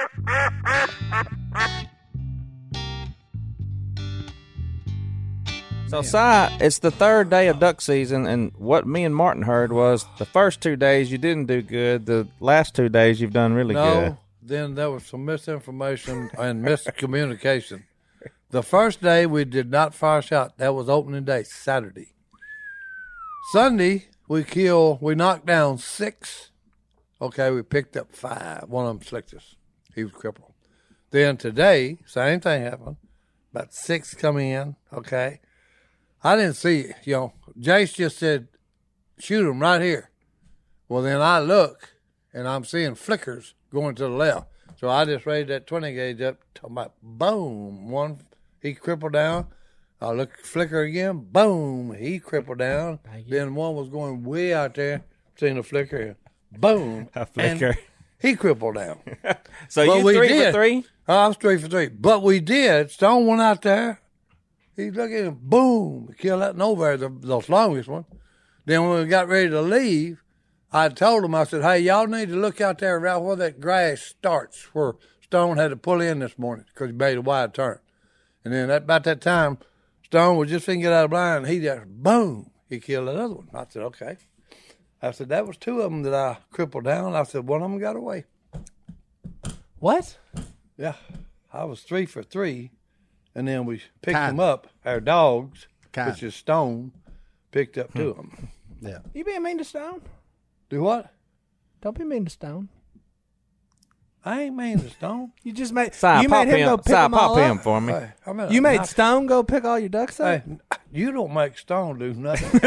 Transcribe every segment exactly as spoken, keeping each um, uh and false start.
So, Si, it's the third day of duck season, and what me and Martin heard was the first two days you didn't do good. The last two days you've done really no, good. No, then there was some misinformation and miscommunication. The first day we did not fire shot. That was opening day, Saturday. Sunday, we killed, we knocked down six. Okay, we picked up five. One of them slicked us. He was crippled. Then today, same thing happened. About six coming in, okay. I didn't see it, you know. Jace just said, shoot him right here. Well, then I look, and I'm seeing flickers going to the left. So I just raised that twenty gauge up, talking about boom. One, he crippled down. I look, flicker again, boom. He crippled down. Then one was going way out there, seeing a flicker, boom. A flicker. He crippled down. So but you we three did. for three? I was three for three. But we did. Stone went out there. He looked at him, boom, killed that nowhere, the, the longest one. Then when we got ready to leave, I told him, I said, hey, y'all need to look out there right where that grass starts, where Stone had to pull in this morning because he made a wide turn. And then at about that time, Stone was just finna get out of blind, and he just, boom, he killed that other one. I said, okay. I said, that was two of them that I crippled down. I said, one of them got away. What? Yeah. I was three for three. And then we picked Kinda. them up. Our dogs, Kinda. which is Stone, picked up two of them. Yeah. You being mean to Stone? Do what? Don't be mean to Stone. I ain't mean to Stone. You just made Si, you pop made him him, go pick Si, them pop all him up. for me. Hey, I mean, You made not- Stone go pick all your ducks up. Hey, you don't make Stone do nothing.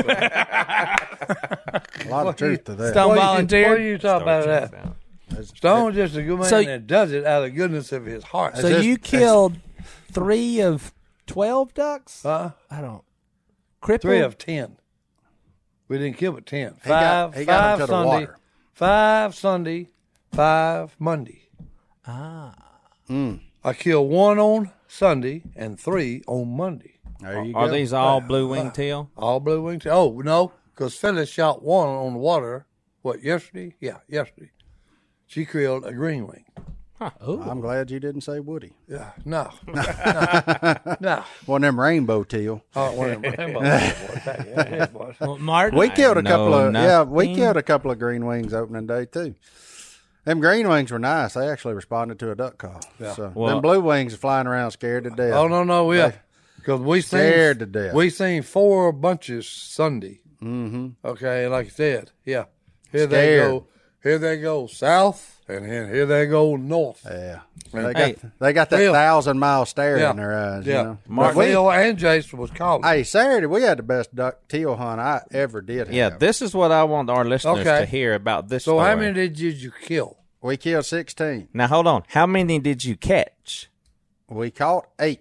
A lot of truth to that. Stone What you- volunteered. What are you talking about that? Stone's just a good man So- that does it out of the goodness of his heart. So just- you killed three of twelve ducks? Huh? I don't. Crippled? Three of ten. We didn't kill but ten. He got- Five, he got 'em five to the Sunday, water. five Sunday, five Monday. Ah. I killed one on Sunday and three on Monday. There you Are go. these all blue wing teal? All blue wings. Oh, no, because Phyllis shot one on the water, what, yesterday? Yeah, yesterday. She killed a green wing. I'm glad you didn't say Woody. Yeah, no. No. no. One of them rainbow teal. Oh, one of them rainbow boys. Yeah, it was. Well, Martin. We killed a know couple of yeah, we nothing. killed a couple of green wings opening day too. Them green wings were nice. They actually responded to a duck call. Yeah. So Well- them blue wings are flying around scared to death. Oh, no, no, yeah. Because we seen, Scared to death. we seen four bunches Sunday. Mm-hmm. Okay, and like I said, yeah. Here they Scared. go. Here they go south, and then here they go north. Yeah. And They got Hey, they got that Phil. thousand mile stare Yeah. in their eyes. Yeah. You know? Mark But we- Phil and Jason was calling. Hey, Saturday we had the best duck teal hunt I ever did have. Yeah, this is what I want our listeners Okay. to hear about this So story. how many did you, you kill? We killed sixteen. Now, hold on. How many did you catch? We caught eight.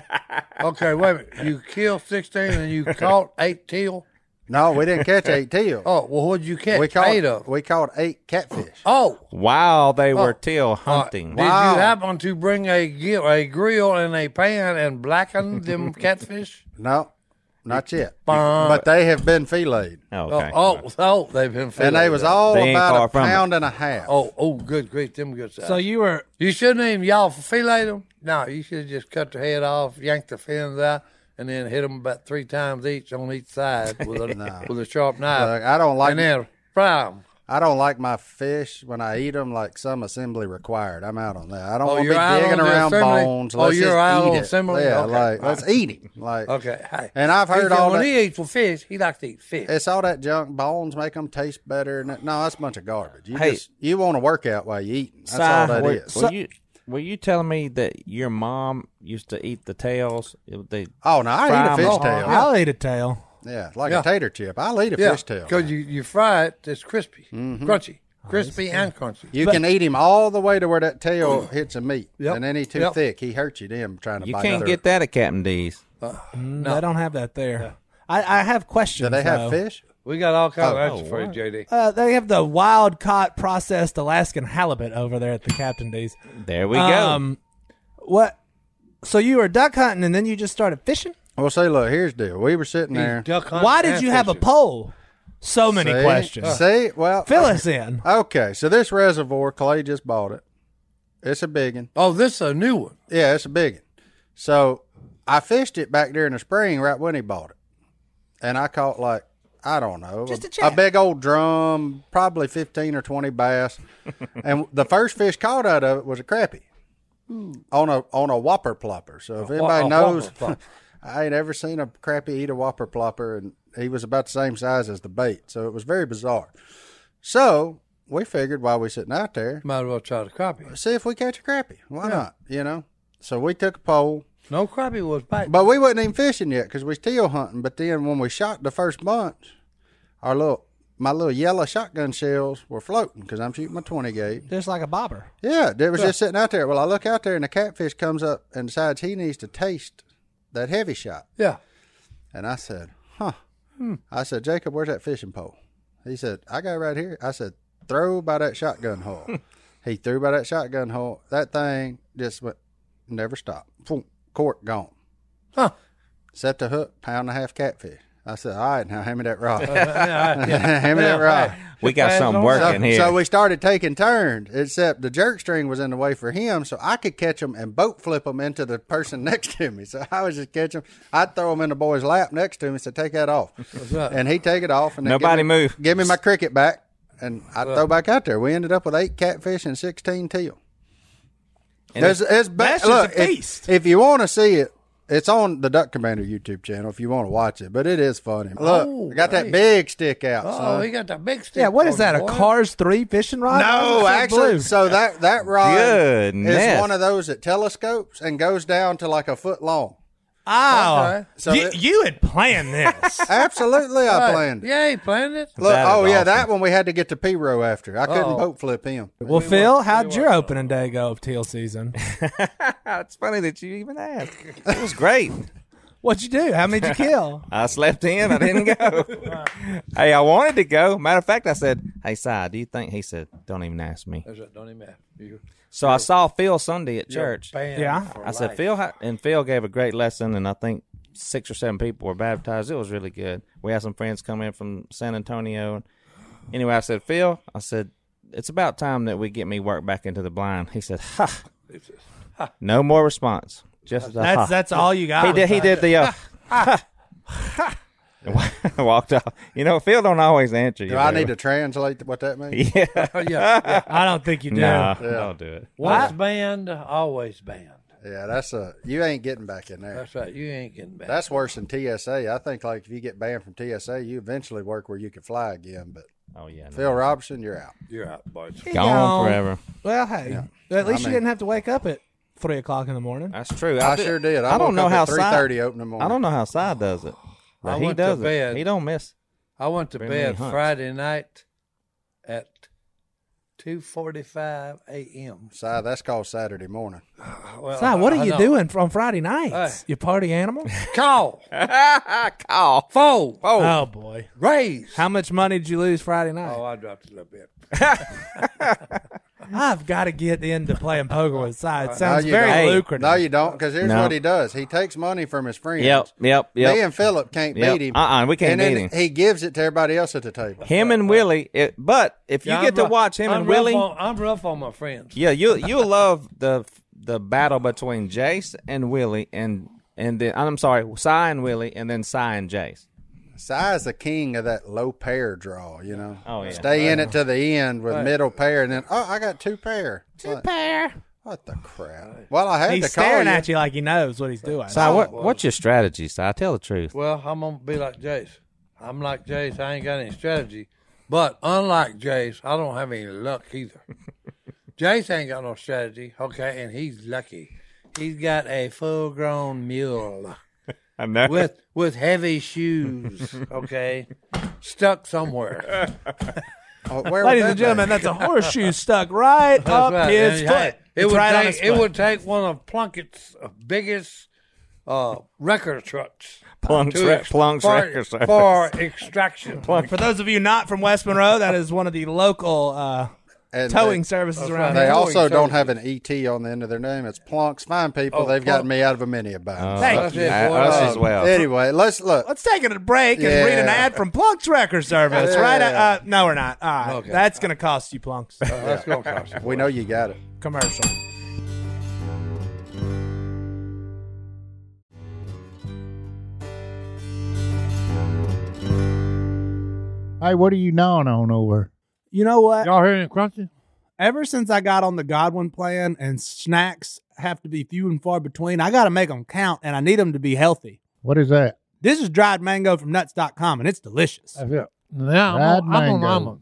Okay, wait a minute. You killed sixteen and you caught eight teal? No, we didn't catch eight teal. Oh, well, what did you catch? we caught eight of. we caught eight catfish. Oh. While they were Oh. teal Uh, hunting. Did Wow. you happen to bring a, gi- a grill and a pan and blacken them catfish? No, not yet. Bah. But they have been filleted. Okay. Oh, oh, oh, they've been And they filleted. was all They ain't far about a from it. pound and a half. Oh, oh, good grief, them good size. So you were You shouldn't even y'all fillet them. No, you should have just cut their head off, yank the fins out, and then hit them about three times each on each side with a with a sharp knife. Look, I don't like and then fry them. I don't like my fish when I eat them like some assembly required. I'm out on that. I don't Oh, want to you're be out digging on the around assembly? bones. Oh, Let's you're just out eat on it. assembly? Yeah, Okay. like let's eat him. Like Okay, hey. And I've heard He- all when that. he eats for fish, he likes to eat fish. It's all that junk. Bones make them taste better. And that, no, that's a bunch of garbage. You Hey. just you want to work out while you eat. That's Si, all that were, is. Were you, were you telling me that your mom used to eat the tails? It- They, Oh no, I Fry eat a 'em fish all. tail. I'll eat a tail. Yeah, like Yeah. a tater chip. I'll eat a yeah, fish tail. because you, you fry it, it's crispy, crunchy, crispy and crunchy. You can eat him all the way to where that tail hits the meat, Yep. and then he's too Yep. thick. He hurts you then trying to you bite can't through. get that at Captain D's. No. They don't have that there. I, I have questions. Do they have though. fish? We got all kinds Oh, of answers oh, for you, what? J D. Uh, they have the wild caught processed Alaskan halibut over there at the Captain D's. There we go. Um, what? So you were duck hunting and then you just started fishing? Well, see, look, here's the deal. We were sitting there. Duck hunting Why did and you have a fishing. pole? So many See? questions. See, well, Fill us in. okay. So this reservoir, Clay just bought it. It's a big one. Oh, this is a new one. Yeah, it's a big one. So I fished it back there in the spring right when he bought it. And I caught like, I don't know, Just a a, chat. a big old drum, probably fifteen or twenty bass. And the first fish caught out of it was a crappie on a on a whopper plopper. So if A anybody wha- a knows, whopper plopper. I ain't ever seen a crappie eat a whopper plopper, and he was about the same size as the bait. So it was very bizarre. So we figured while we sitting out there, Might as well try the crappie. see if we catch a crappie. Why not? You know. So we took a pole. No crappie was bait. But we wasn't even fishing yet because we still hunting. But then when we shot the first bunch, our little my little yellow shotgun shells were floating because I'm shooting my twenty gauge. Just like a bobber. Yeah, it was just sitting out there. Well, I look out there and the catfish comes up and decides he needs to taste that heavy shot. Yeah. And I said, huh. I said, Jacob, where's that fishing pole? He said, I got it right here. I said, throw by that shotgun hole. He threw by that shotgun hole. That thing just went, never stopped. Boom. Cork gone. Huh. Set the hook, pound and a half catfish. I said, all right, now hand me that rod. Yeah, yeah. hand me that rod. We got Pass something on. working So, here. so we started taking turns, except the jerk string was in the way for him, so I could catch them and boat flip them into the person next to me. So I was just catching them. I'd throw them in the boy's lap next to me, so take that off. right. And he'd take it off. And then Nobody give me, move. Give me my cricket back, and I'd throw back out there. We ended up with eight catfish and sixteen teal. And There's, it's ba- that's just look, a if- feast. If, you want to see it, it's on the Duck Commander YouTube channel if you want to watch it, but it is funny. Look, Oh, I got that right. big stick out. Oh, son. he got the big stick. Yeah, what is on that? the A boy. Cars three fishing rod? Why No, is it so actually, blue? so that that rod Goodness. is one of those that telescopes and goes down to like a foot long. Oh, Okay. So you, it- you had planned this. Absolutely, I Right. planned it. Yeah, he planned it. Look, That is oh yeah, awesome. that one we had to get to P-row after. I couldn't Uh-oh. boat flip him. Well, Phil, how'd your opening day go of teal season? It's funny that you even asked. It was great. What'd you do? How many did you kill? I slept in. I didn't go. Hey, I wanted to go. Matter of fact, I said, hey, Si, do you think? He said, don't even ask me. That's right. Don't even matter. You, So I saw Phil Sunday at you're church. banned Yeah. for I said, life. Phil, ha-, and Phil gave a great lesson, and I think six or seven people were baptized. It was really good. We had some friends come in from San Antonio. Anyway, I said, Phil, I said, it's about time that we get me work back into the blind. He said, ha. No more response. Just a ha. That's that's all you got. He did. He did the. Uh, walked off. You know, Phil don't always answer you. Do I though. need to translate what that means? Yeah. Oh, yeah, yeah. I don't think you do. No, don't do it. Once banned, always banned. Yeah, that's a you ain't getting back in there. That's right. You ain't getting banned. That's worse than T S A. I think like if you get banned from T S A, you eventually work where you can fly again. But Oh yeah. No. Phil Robertson, you're out. You're out, boys. He Gone gone. forever. Well, hey, at least I you mean- didn't have to wake up at three o'clock in the morning. That's true. I, did- sure did. I, I don't woke know up how at three thirty Si, opening morning. I don't know how Si does it. But I he went to does it. bed. He don't miss. I went to Very many bed hunts. Friday night at two forty-five a.m. Si, that's called Saturday morning. Well, Si, what I- are I you know. doing from Friday nights? Hey. You party animal? Call, Call. fold, Oh boy! raise. How much money did you lose Friday night? Oh, I dropped a little bit. I've got to get into playing poker with Si. It sounds No, you very don't. Hey. lucrative. No, you don't, because here's No. what he does. He takes money from his friends. Yep. Yep. Yep. Me and Philip can't Yep. beat him. Uh-uh, we can't and then beat him. He gives it to everybody else at the table. Him and Willie. It, but if you Yeah, get I'm to rough- watch him I'm and rough Willie, on- I'm rough on my friends. yeah, you you'll love the the battle between Jace and Willie, and and then I'm sorry, Si and Willie, and then Si and Jace. Si's the king of that low pair draw, you know. Oh, yeah. Stay in it to the end with Right. middle pair, and then, oh, I got two pair. Two pair. What the crap? Well, I had He's to call staring you. at you like he knows what he's doing. Si, what what's your strategy, Si? Tell the truth. Well, I'm gonna be like Jace. I'm like Jace. I ain't got any strategy. But unlike Jace, I don't have any luck either. Jace ain't got no strategy, okay, and he's lucky. He's got a full-grown mule I know. with with heavy shoes, okay, stuck somewhere. Oh, where Ladies would and that gentlemen, be? that's a horseshoe stuck right That's up right. his And, foot. hey, it It's would right on take his it foot. would take one of Plunkett's uh, biggest uh, record trucks Plunk's, to re- ex- Plunk's for, record service. for extraction. For those of you not from West Monroe, that is one of the local uh, And towing they, services That's around right. They here. Towing also don't services. have an E T on the end of their name. It's Plunks. Fine people. Oh, They've gotten Plunk. me out of a many a bind. Uh, Thank That's you. it, uh, boy. us Uh, as well. Anyway, let's look. Let's take a break and read an Yeah. ad from Plunk's Record Service. Yeah. Right? At, uh, no, we're not. All right. Okay. That's going to cost you, Plunks. That's gonna cost you. We know you got it. Commercial. Hey, what are you gnawing on over? You know what? Y'all hear any crunching? Ever since I got on the Godwin plan and snacks have to be few and far between, I got to make them count and I need them to be healthy. What is that? This is dried mango from nuts dot com and it's delicious. That's it. Now I'm, Dried on, I'm on mango. almonds.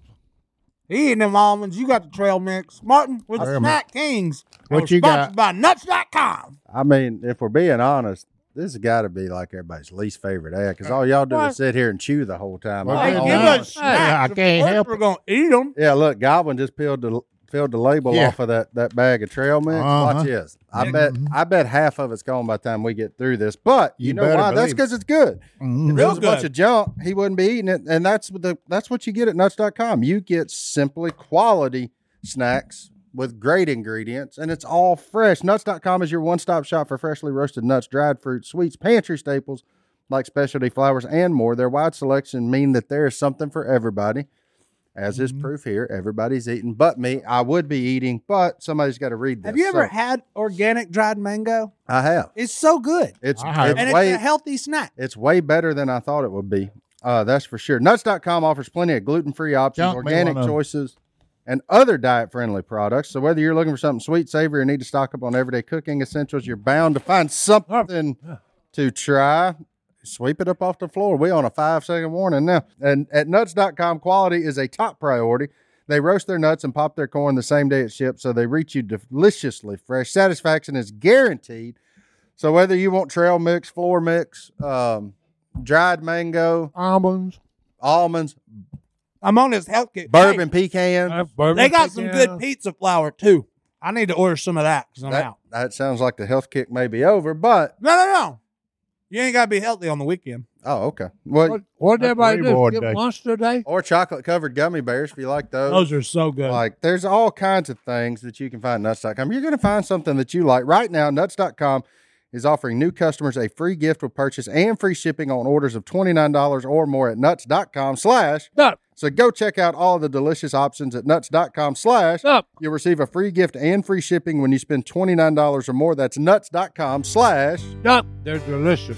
He eating them almonds. You got the trail mix. Martin, we're the Trail Snack Kings. What We're you sponsored got? by nuts dot com. I mean, if we're being honest, this has got to be like everybody's least favorite ad because all y'all do What? is sit here and chew the whole time. Well, I Hey, Oh, don't give know. no. us snacks. Hey, I Of can't course help We're it. going to eat them. Yeah, look, Goblin just peeled the filled the label Yeah. off of that, that bag of trail mix. Uh-huh. Watch this. I bet I bet half of it's gone by the time we get through this. But you, You know better why? That's believe it. because it's good. Mhm. If it was a good. bunch of junk, he wouldn't be eating it. And that's what the that's what you get at nuts dot com. You get simply quality snacks with great ingredients, and it's all fresh. nuts dot com is your one-stop shop for freshly roasted nuts, dried fruits, sweets, pantry staples like specialty flours and more. Their wide selection mean that there is something for everybody. As is proof here, everybody's eating but me. I would be eating, but somebody's got to read this. Have you ever So, had organic dried mango? I have. It's so good. It's I have. it's And way it's a healthy snack. it's way better than I thought it would be. Uh, that's for sure. nuts dot com offers plenty of gluten-free options, Junk me organic one of 'em. choices, and other diet-friendly products. So whether you're looking for something sweet, savory, or need to stock up on everyday cooking essentials, you're bound to find something to try. Sweep it up off the floor. We on a five-second warning now. And at nuts dot com, quality is a top priority. They roast their nuts and pop their corn the same day it ships, so they reach you deliciously fresh. Satisfaction is guaranteed. So whether you want trail mix, floor mix, um, dried mango, Almonds. almonds, I'm on this health kick. bourbon pecan, Uh, bourbon Hey, they got some pecan. good pizza flour too. I need to order some of that because I'm that, out. that sounds like the health kick may be over, but No, no, no. You ain't got to be healthy on the weekend. oh, okay. Well, What, what did That's everybody do? reward Get day. lunch today? or chocolate covered gummy bears if you like those. Those are so good. Like, there's all kinds of things that you can find at nuts dot com. You're going to find something that you like. Right now, nuts dot com is offering new customers a free gift with purchase and free shipping on orders of twenty-nine dollars or more at nuts dot com slash. Stop. So go check out all the delicious options at nuts dot com slash. Stop. You'll receive a free gift and free shipping when you spend twenty-nine dollars or more. That's nuts dot com slash. Stop. They're delicious.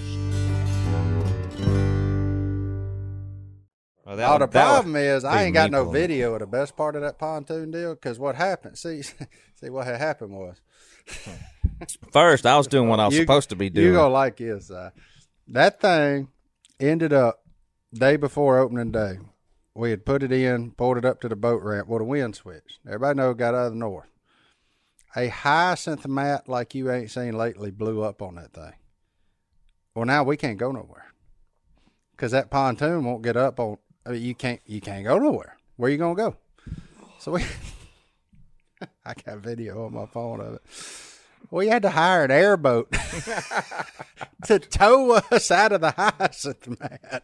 Well, Now, would- the would problem is I be ain't got me no pulling it. video of the best part of that pontoon deal because what happened, see, see what had happened was. First, I was doing what I was You- supposed to be doing. You're going to like this. Uh, that thing ended up day before opening day. We had put it in, pulled it up to the boat ramp. Well, the wind switched. Everybody know it got out of the north. A hyacinth mat like you ain't seen lately blew up on that thing. Well, now we can't go nowhere because that pontoon won't get up on. I mean, you can't. You can't go nowhere. Where you gonna go? So we. I got video on my phone of it. We had to hire an airboat to tow us out of the hyacinth mat.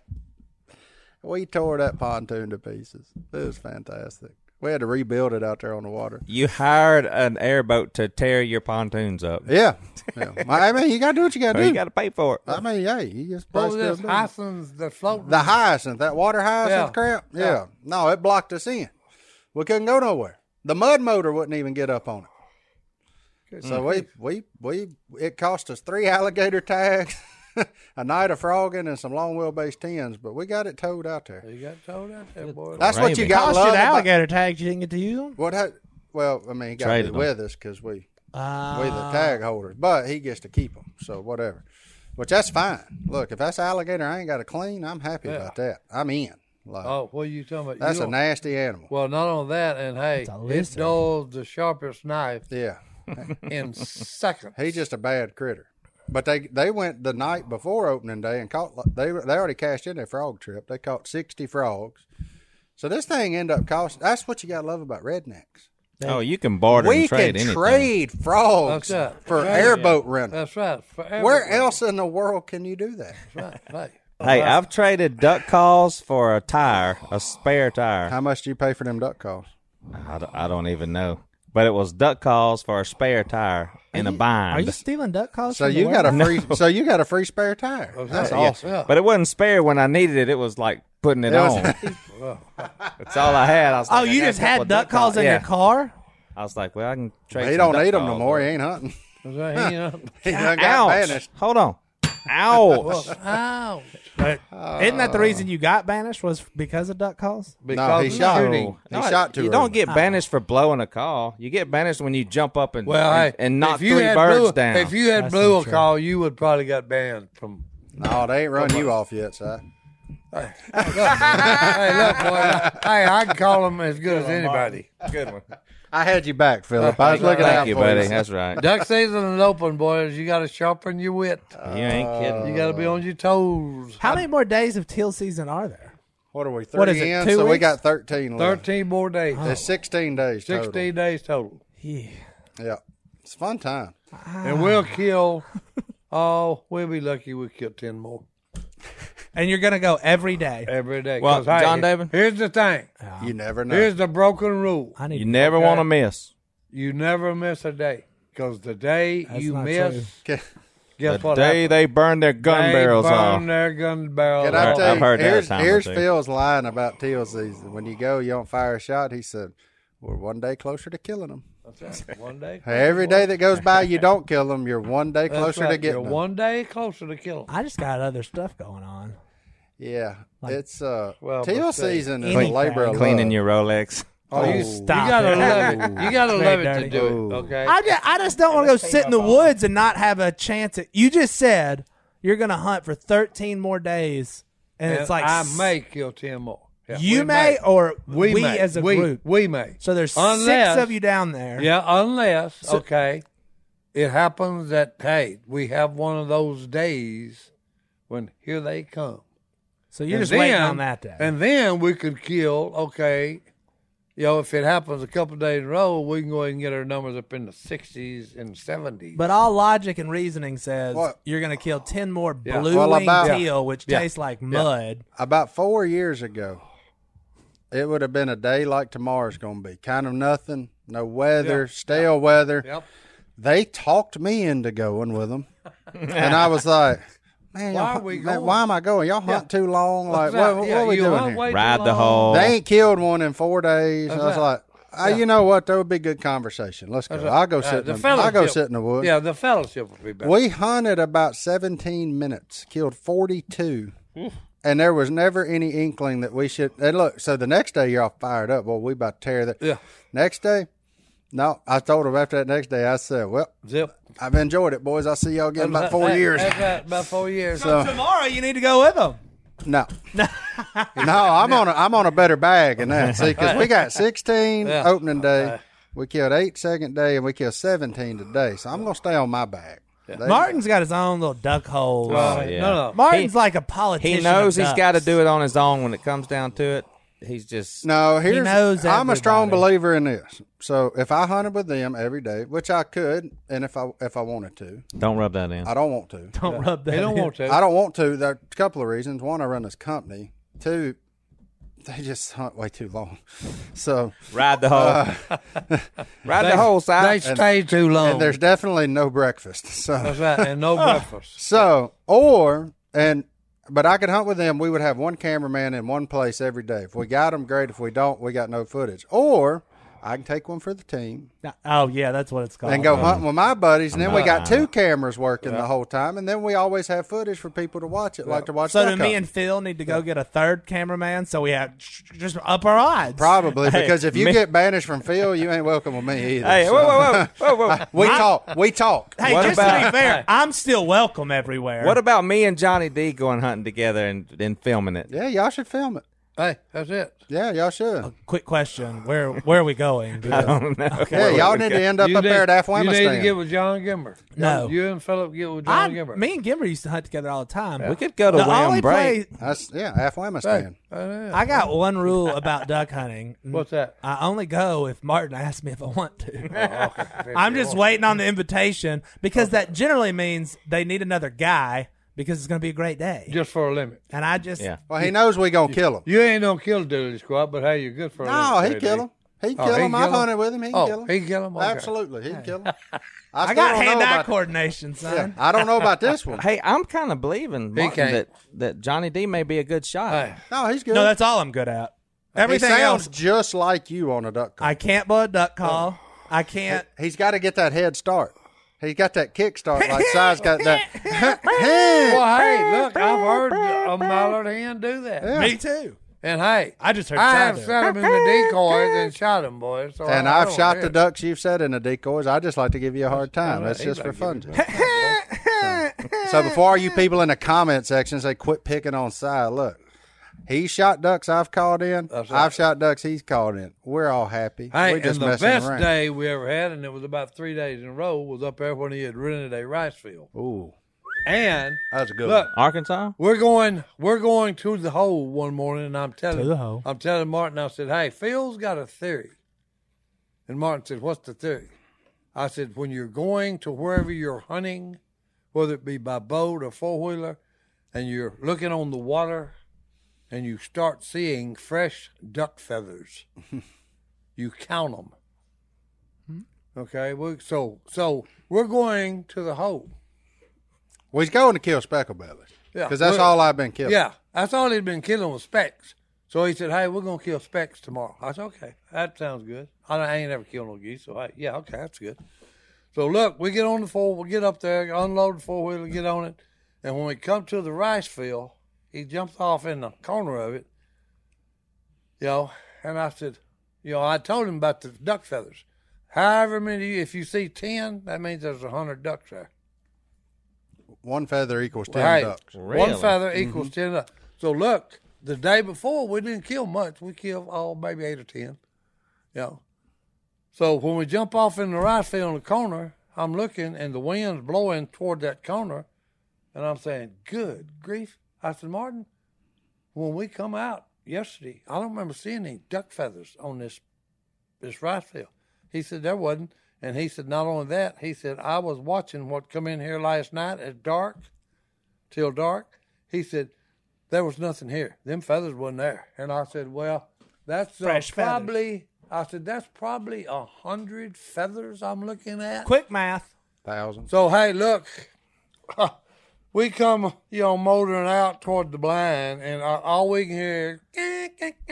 We tore that pontoon to pieces. It was fantastic. We had to rebuild it out there on the water. You hired an airboat to tear your pontoons up. Yeah. yeah. I mean, you got to do what you got to Well, do. you got to pay for it. I mean, hey, you just What play was still this? do it. Hyacinths that float? The hyacinth, that water hyacinth Yeah. crap? Yeah. Yeah. No, it blocked us in. We couldn't go nowhere. The mud motor wouldn't even get up on it. So we, we, we, it cost us three alligator tags, a night of frogging, and some long wheelbase tins, but we got it towed out there. You got told out there, boy. That's what you Raven. got Cost love you the about- alligator tags. You didn't get to use them. What? Ha- well, I mean, he got to Traded be with us because we Uh, we the tag holders, but he gets to keep them. So whatever, which that's fine. Look, if that's alligator, I ain't got to clean. I'm happy Yeah. about that. I'm in. Like, Oh, what are you talking about? that's You a don't- nasty animal. Well, not only that, and hey, It's a it lizard. dulls the sharpest knife Yeah, in seconds. he's just a bad critter. But they they went the night before opening day and caught. They they already cashed in their frog trip. They caught sixty frogs. So this thing ended up costing. That's what you got to love about rednecks. Oh, you can barter We and trade can anything. trade frogs That's right. for Right. airboat rental. That's right. For Where everything. else in the world can you do that? Right, right. Hey, I've traded duck calls for a tire, a spare tire. How much do you pay for them duck calls? I don't, I don't even know. But it was duck calls for a spare tire in a Are bind. you stealing duck calls? So from the you got a warehouse? free. So you got a free spare tire. That's Yeah. awesome. Yeah. But it wasn't spare when I needed it. It was like putting it It was- on. That's all I had. I was Oh, like, I you got a just couple had of duck calls in yeah. your car? I was like, well, I can trade. He some don't duck need them no calls, more. but- He ain't hunting. That's right. You know. He done got Ouch! banished. Hold on. Ouch! Well, ouch. But isn't that the reason you got banished? Was because of duck calls? Because he of shot. shooting. He shot too You early. don't get banished for blowing a call. You get banished when you jump up and Well, and, hey, and knock if you three had birds blew, down. If you had That's blew not a true. call, you would probably got banned from. No, they ain't run you off yet, Si. Hey, look, boy. Hey, I can call them as good as anybody. Good one. I had you back, Philip. I was looking Thank out you, for buddy. you. That's right. Duck season is open, boys. You got to sharpen your wit. You ain't kidding. You got to be on your toes. How many more days of teal season are there? What are we, three What is it, in? two So we weeks? got thirteen left. Thirteen more days. It's sixteen days total. Sixteen days total, Yeah. Yeah. It's a fun time. and we'll kill. Oh, we'll be lucky we kill ten more And you're gonna go every day. every day. Well, 'Cause, hey, John David? Here's the thing. You never know. Here's the broken rule. I need You never want to miss. You never miss a day, because the day That's you not miss, Can, guess The what? day happens? they burn their gun They barrels burn off. their gun barrels. can I I've tell you, heard that a here's, time or here's two. Phil's line about teal season. When you go, you don't fire a shot. He said, we're one day closer to killing them. That's right. One day. Every day that goes by, you don't kill them. You're one day That's closer right. to getting You're them. one day closer to kill 'em. I just got other stuff going on. Yeah. it's uh, Well, teal but say, season is anything. a labor of Cleaning love. your Rolex. Oh, you, you stop gotta it. love it. You gotta Very love it to dirty. do it. Okay. I just, I just don't want to go sit in the woods and not have a chance at. You just said you're gonna hunt for thirteen more days, and, And it's like I s- may kill ten more. Yeah, you we may, or we, we, may. as a we, group. We may. So there's Unless- six of you down there. Yeah, unless So- okay, it happens that hey, we have one of those days when here they come. So you're And just waiting then- on that day. And then we could kill, okay, you know, if it happens a couple of days in a row, we can go ahead and get our numbers up in the sixties and seventies. But all logic and reasoning says What? you're going to kill ten more Yeah. blue Well, winged about- teal, which Yeah. tastes like mud. About four years ago, it would have been a day like tomorrow's going to be. Kind of nothing, no weather, Yeah. stale weather. Yep. They talked me into going with them, and I was like, "Man, Why y'all- are we man, going? why am I going? Y'all hunt too long. Like, That's right. what, what Yeah, are we you doing hunt here? way too Ride the long. hole. They ain't killed one in four days." That's I was right. like, ah, "You know what? That would be good conversation. Let's go. That's right. I'll go Uh, sit. the in the, I'll go fellowship. sit in the woods." Yeah, the fellowship would be better. We hunted about seventeen minutes, killed forty-two, and there was never any inkling that we should. And look, so the next day you're all fired up. Well, we about to tear that. Yeah. Next day, no, I told him after that next day, I said, "Well, Zip. I've enjoyed it, boys. I'll see y'all again in about four That- years." That's right, about four years. So tomorrow you need to go with them. No, no, I'm on a I'm on a better bag than that. See, because we got sixteen Yeah. opening day, we killed eight second day, and we killed seventeen today. So I'm gonna stay on my bag. They- Martin's got his own little duck hole. Oh, yeah. No, no. Martin's He- like a politician. He knows of he's got to ducks. do it on his own when it comes down to it. He's just No, here's knows I'm a strong everybody. believer in this. So if I hunted with them every day, which I could, and if I if I wanted to, don't rub that in. I don't want to. Don't rub that. They don't in. want to. I don't want to. There are a couple of reasons. One, I run this company. Two, they just hunt way too long. So Ride the hole. Ride the hole, They side. stay too long. and there's definitely no breakfast. So That's right, and no breakfast. so or and but I could hunt with them. We would have one cameraman in one place every day. If we got them, great. If we don't, we got no footage. Or I can take one for the team Oh yeah, that's what it's called. and go hunting with my buddies, and then we got two cameras working the whole time, and then we always have footage for people to watch it, like to watch. So duck do me hunt. and Phil need to go get a third cameraman so we have just up our odds. Probably Hey, because if you me- get banished from Phil, you ain't welcome with me either. Hey, so. whoa, whoa, whoa, whoa, whoa. We talk. We talk. Hey, What just about- to be fair, I'm still welcome everywhere. What about me and Johnny D going hunting together and, and filming it? Yeah, y'all should film it. Hey, that's it. Yeah, y'all should. Quick question: Where where are we going? I don't know. Yeah, y'all need to end up You up need, there at you Afghanistan. need to get with John Gimmer. No. You and Philip get with I, John Gimmer. me and Gimmer used to hunt together all the time. We could go to The only William Bray. place That's yeah, Afghanistan. Hey, I got one rule about duck hunting. What's that? I only go if Martin asks me if I want to. Okay. I'm just waiting on the invitation because that generally means they need another guy because it's going to be a great day. Just for a limit. And I just Yeah. Well, he knows we gonna kill him. You ain't gonna kill the Dooley Squad, but hey, you're good for a No, limit. he kill him. He can Oh, kill he him. can I've kill him? hunted with him. He can Oh, kill him. he can kill him? Okay. Absolutely, he can kill him. I, I still got don't know hand-eye about- coordination, son. Yeah, I don't know about this one. Hey, I'm kind of believing Martin, can't. that, that Johnny D may be a good shot. Hey, No, he's good. No, that's all I'm good at. he Everything sounds else, just like you on a duck call. I can't blow a duck call. I can't. He's got to get that head start. He got that kickstart like Si's got that. Well, hey, look, I've heard a mallard hen do that. Yeah. Me too. And hey, I just heard I Si have do it. set them in the decoys and shot them, boys. So And I, I I've don't shot care. the ducks you've set in the decoys. I just like to give you a hard time. All right, That's he just for like fun. giving me- So before all you people in the comment section say quit picking on Si, look, he shot ducks I've called in. That's right. I've shot ducks he's called in. We're all happy. Hey, We're just and the messing best around. day we ever had, and it was about three days in a row, was up there when he had rented a rice field. Ooh, And that was a good look, one. Arkansas? we're going, we're going to the hole one morning, and I'm telling, To the hole. I'm telling Martin, I said, "Hey, Phil's got a theory." And Martin said, "What's the theory?" I said, "When you're going to wherever you're hunting, whether it be by boat or four wheeler, and you're looking on the water, and you start seeing fresh duck feathers, you count them." Okay, we, so so we're going to the hole. Well, he's going to kill specklebellies. Yeah, Because that's well, all I've been killing. Yeah, that's all he'd been killing was specks. So he said, "Hey, we're gonna kill specks tomorrow." I said, "Okay, that sounds good. I, don't, I ain't never killed no geese, so I, yeah, okay, that's good." So look, we get on the four, we get up there, unload the four wheeler, get on it, and when we come to the rice field, he jumps off in the corner of it, you know. And I said, you know, I told him about the duck feathers. However many, if you see ten, that means there's a hundred ducks there. One feather equals ten Right. ducks. One Really? feather equals ten ducks. So look, the day before we didn't kill much. We killed oh maybe eight or ten. You know. So when we jump off in the rice field in the corner, I'm looking and the wind's blowing toward that corner, and I'm saying, "Good grief!" I said, "Martin, when we come out yesterday, I don't remember seeing any duck feathers on this this rice field." He said there wasn't. And he said, not only that, he said, "I was watching what come in here last night at dark, till dark." He said, "There was nothing here. Them feathers wasn't there." And I said, "Well, that's uh, Fresh feathers. probably," I said, "that's probably a hundred feathers I'm looking at." Quick math. Thousand. So, hey, look, we come, you know, motoring out toward the blind, and uh, all we can hear is,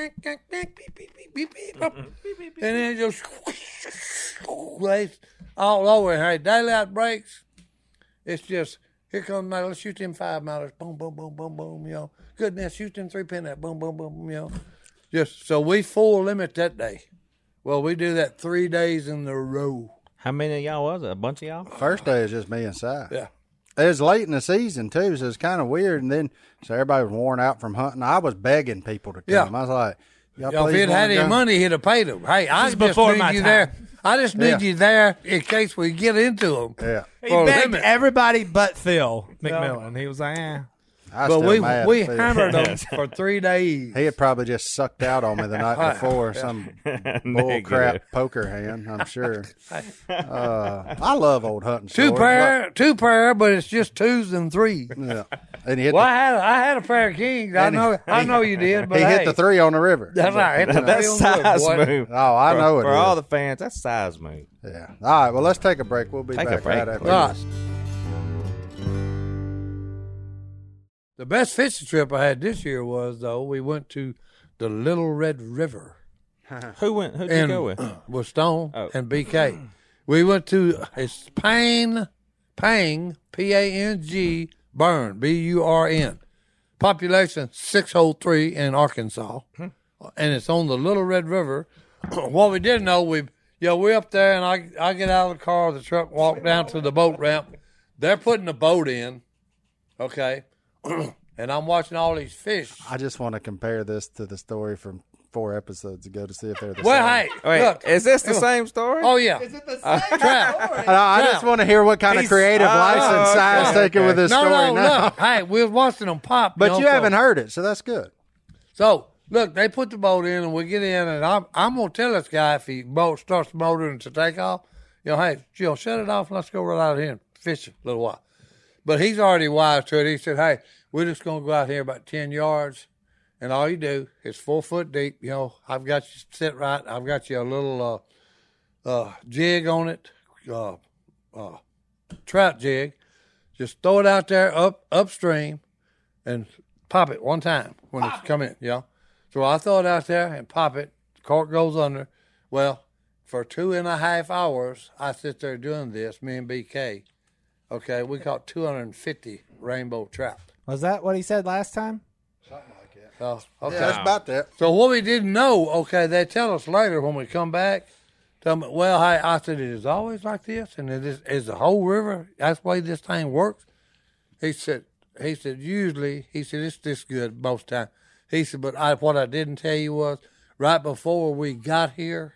and then it just lays all over. Hey, daylight breaks. It's just, here comes my, let's shoot them five milers. Boom, boom, boom, boom, boom, you know. Goodness, shoot them three pin that. Boom, boom, boom, you know. Just, so we full limit that day. Well, we do that three days in a row. How many of y'all was it? A bunch of y'all? First day is just me and Si. Yeah. It was late in the season too, so it's kind of weird. And then so everybody was worn out from hunting. I was begging people to come. Yeah. I was like, "Y'all, Yo, if please he'd wanna had any come?" money, he'd have paid them. Hey, I is just before need my you time. there. I just need Yeah. you there in case we get into them. Yeah, He For a begged limit. everybody but Phil McMillan. He was like, eh. I But still we mad we at Phil. hammered them for three days. He had probably just sucked out on me the night before. Some bull crap poker hand, I'm sure. Uh, I love old hunting Two stories. pair, two pair, but it's just twos and threes. but- Yeah, and he hit, Well, the, I had a, I had a pair of kings. I And he- know I know you did, but he hey, hit the three on the river. That's right. Hit the That's three on the wood, size boy. move. Oh, I for, know it For is. all the fans, that's size move. Yeah. All right. Well, let's take a break. We'll be Take a back break, right after please. All this. The best fishing trip I had this year was though we went to the Little Red River. Who went? Who did you and go with? with Stone Oh. and B K. We went to it's Pang, Pang, P A N G, Burn, B U R N. Population six oh three in Arkansas, and it's on the Little Red River. What we didn't know, we you know we up there, and I I get out of the car, the truck, walk down to the boat ramp. They're putting the boat in, okay, and I'm watching all these fish. I just want to compare this to the story from four episodes ago to see if they're the Well, same. hey, Wait, look, is this the same story? oh yeah, Is it the same Trout. No, I just want to hear what kind of He's- creative oh, license okay, Si's taking okay. with this No, story no, now. look. Hey, we was watching them pop. But know, you so- haven't heard it, so that's good. So, look, they put the boat in, and we get in, and I'm, I'm going to tell this guy if he boat starts motoring to take off, you know, hey, Jill, shut it off, and let's go right out here and fish a little while. But he's already wise to it. He said, hey, we're just going to go out here about ten yards, and all you do is four foot deep. You know, I've got you set right. I've got you a little uh, uh, jig on it, uh, uh, trout jig. Just throw it out there up upstream and pop it one time when it's come in, you know. So I throw it out there and pop it. The cork goes under. Well, for two and a half hours, I sit there doing this, me and B K. Okay, we caught two hundred fifty rainbow trout. Was that what he said last time? So, okay. Yeah, that's about that. So what we didn't know, okay, they tell us later when we come back. Tell me, well, hey, I said, it is always like this, and it is, is the whole river. That's the way this thing works. He said, he said, usually, he said, it's this good most time. He said, but I, what I didn't tell you was, right before we got here,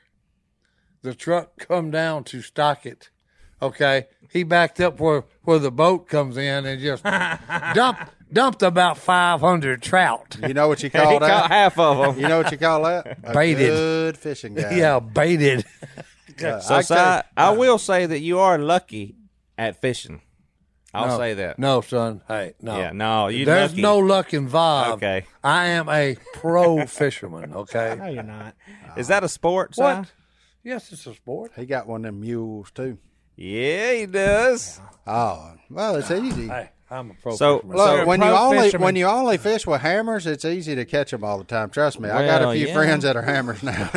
the truck come down to stock it. Okay, he backed up where, where the boat comes in and just dumped dumped about five hundred trout. You know what you He call caught that? half of them. You know what you call that? A Baited. good fishing guy. Yeah, baited. Uh, So, I Si, tell you- I will say that you are lucky at fishing. I'll No, say that. No, son. Hey, no. Yeah, no, you There's lucky. no luck involved. Okay. I am a pro fisherman, okay? No, you're not. Is that a sport, Si? What? Yes, it's a sport. He got one of them mules too. Yeah, he does. Oh, well, it's easy. Hey, I'm a pro So- fisherman. Look, you're a when you pro only fisherman. when you only fish with hammers, it's easy to catch them all the time. Trust me, I got Well, a few yeah. friends that are hammers now.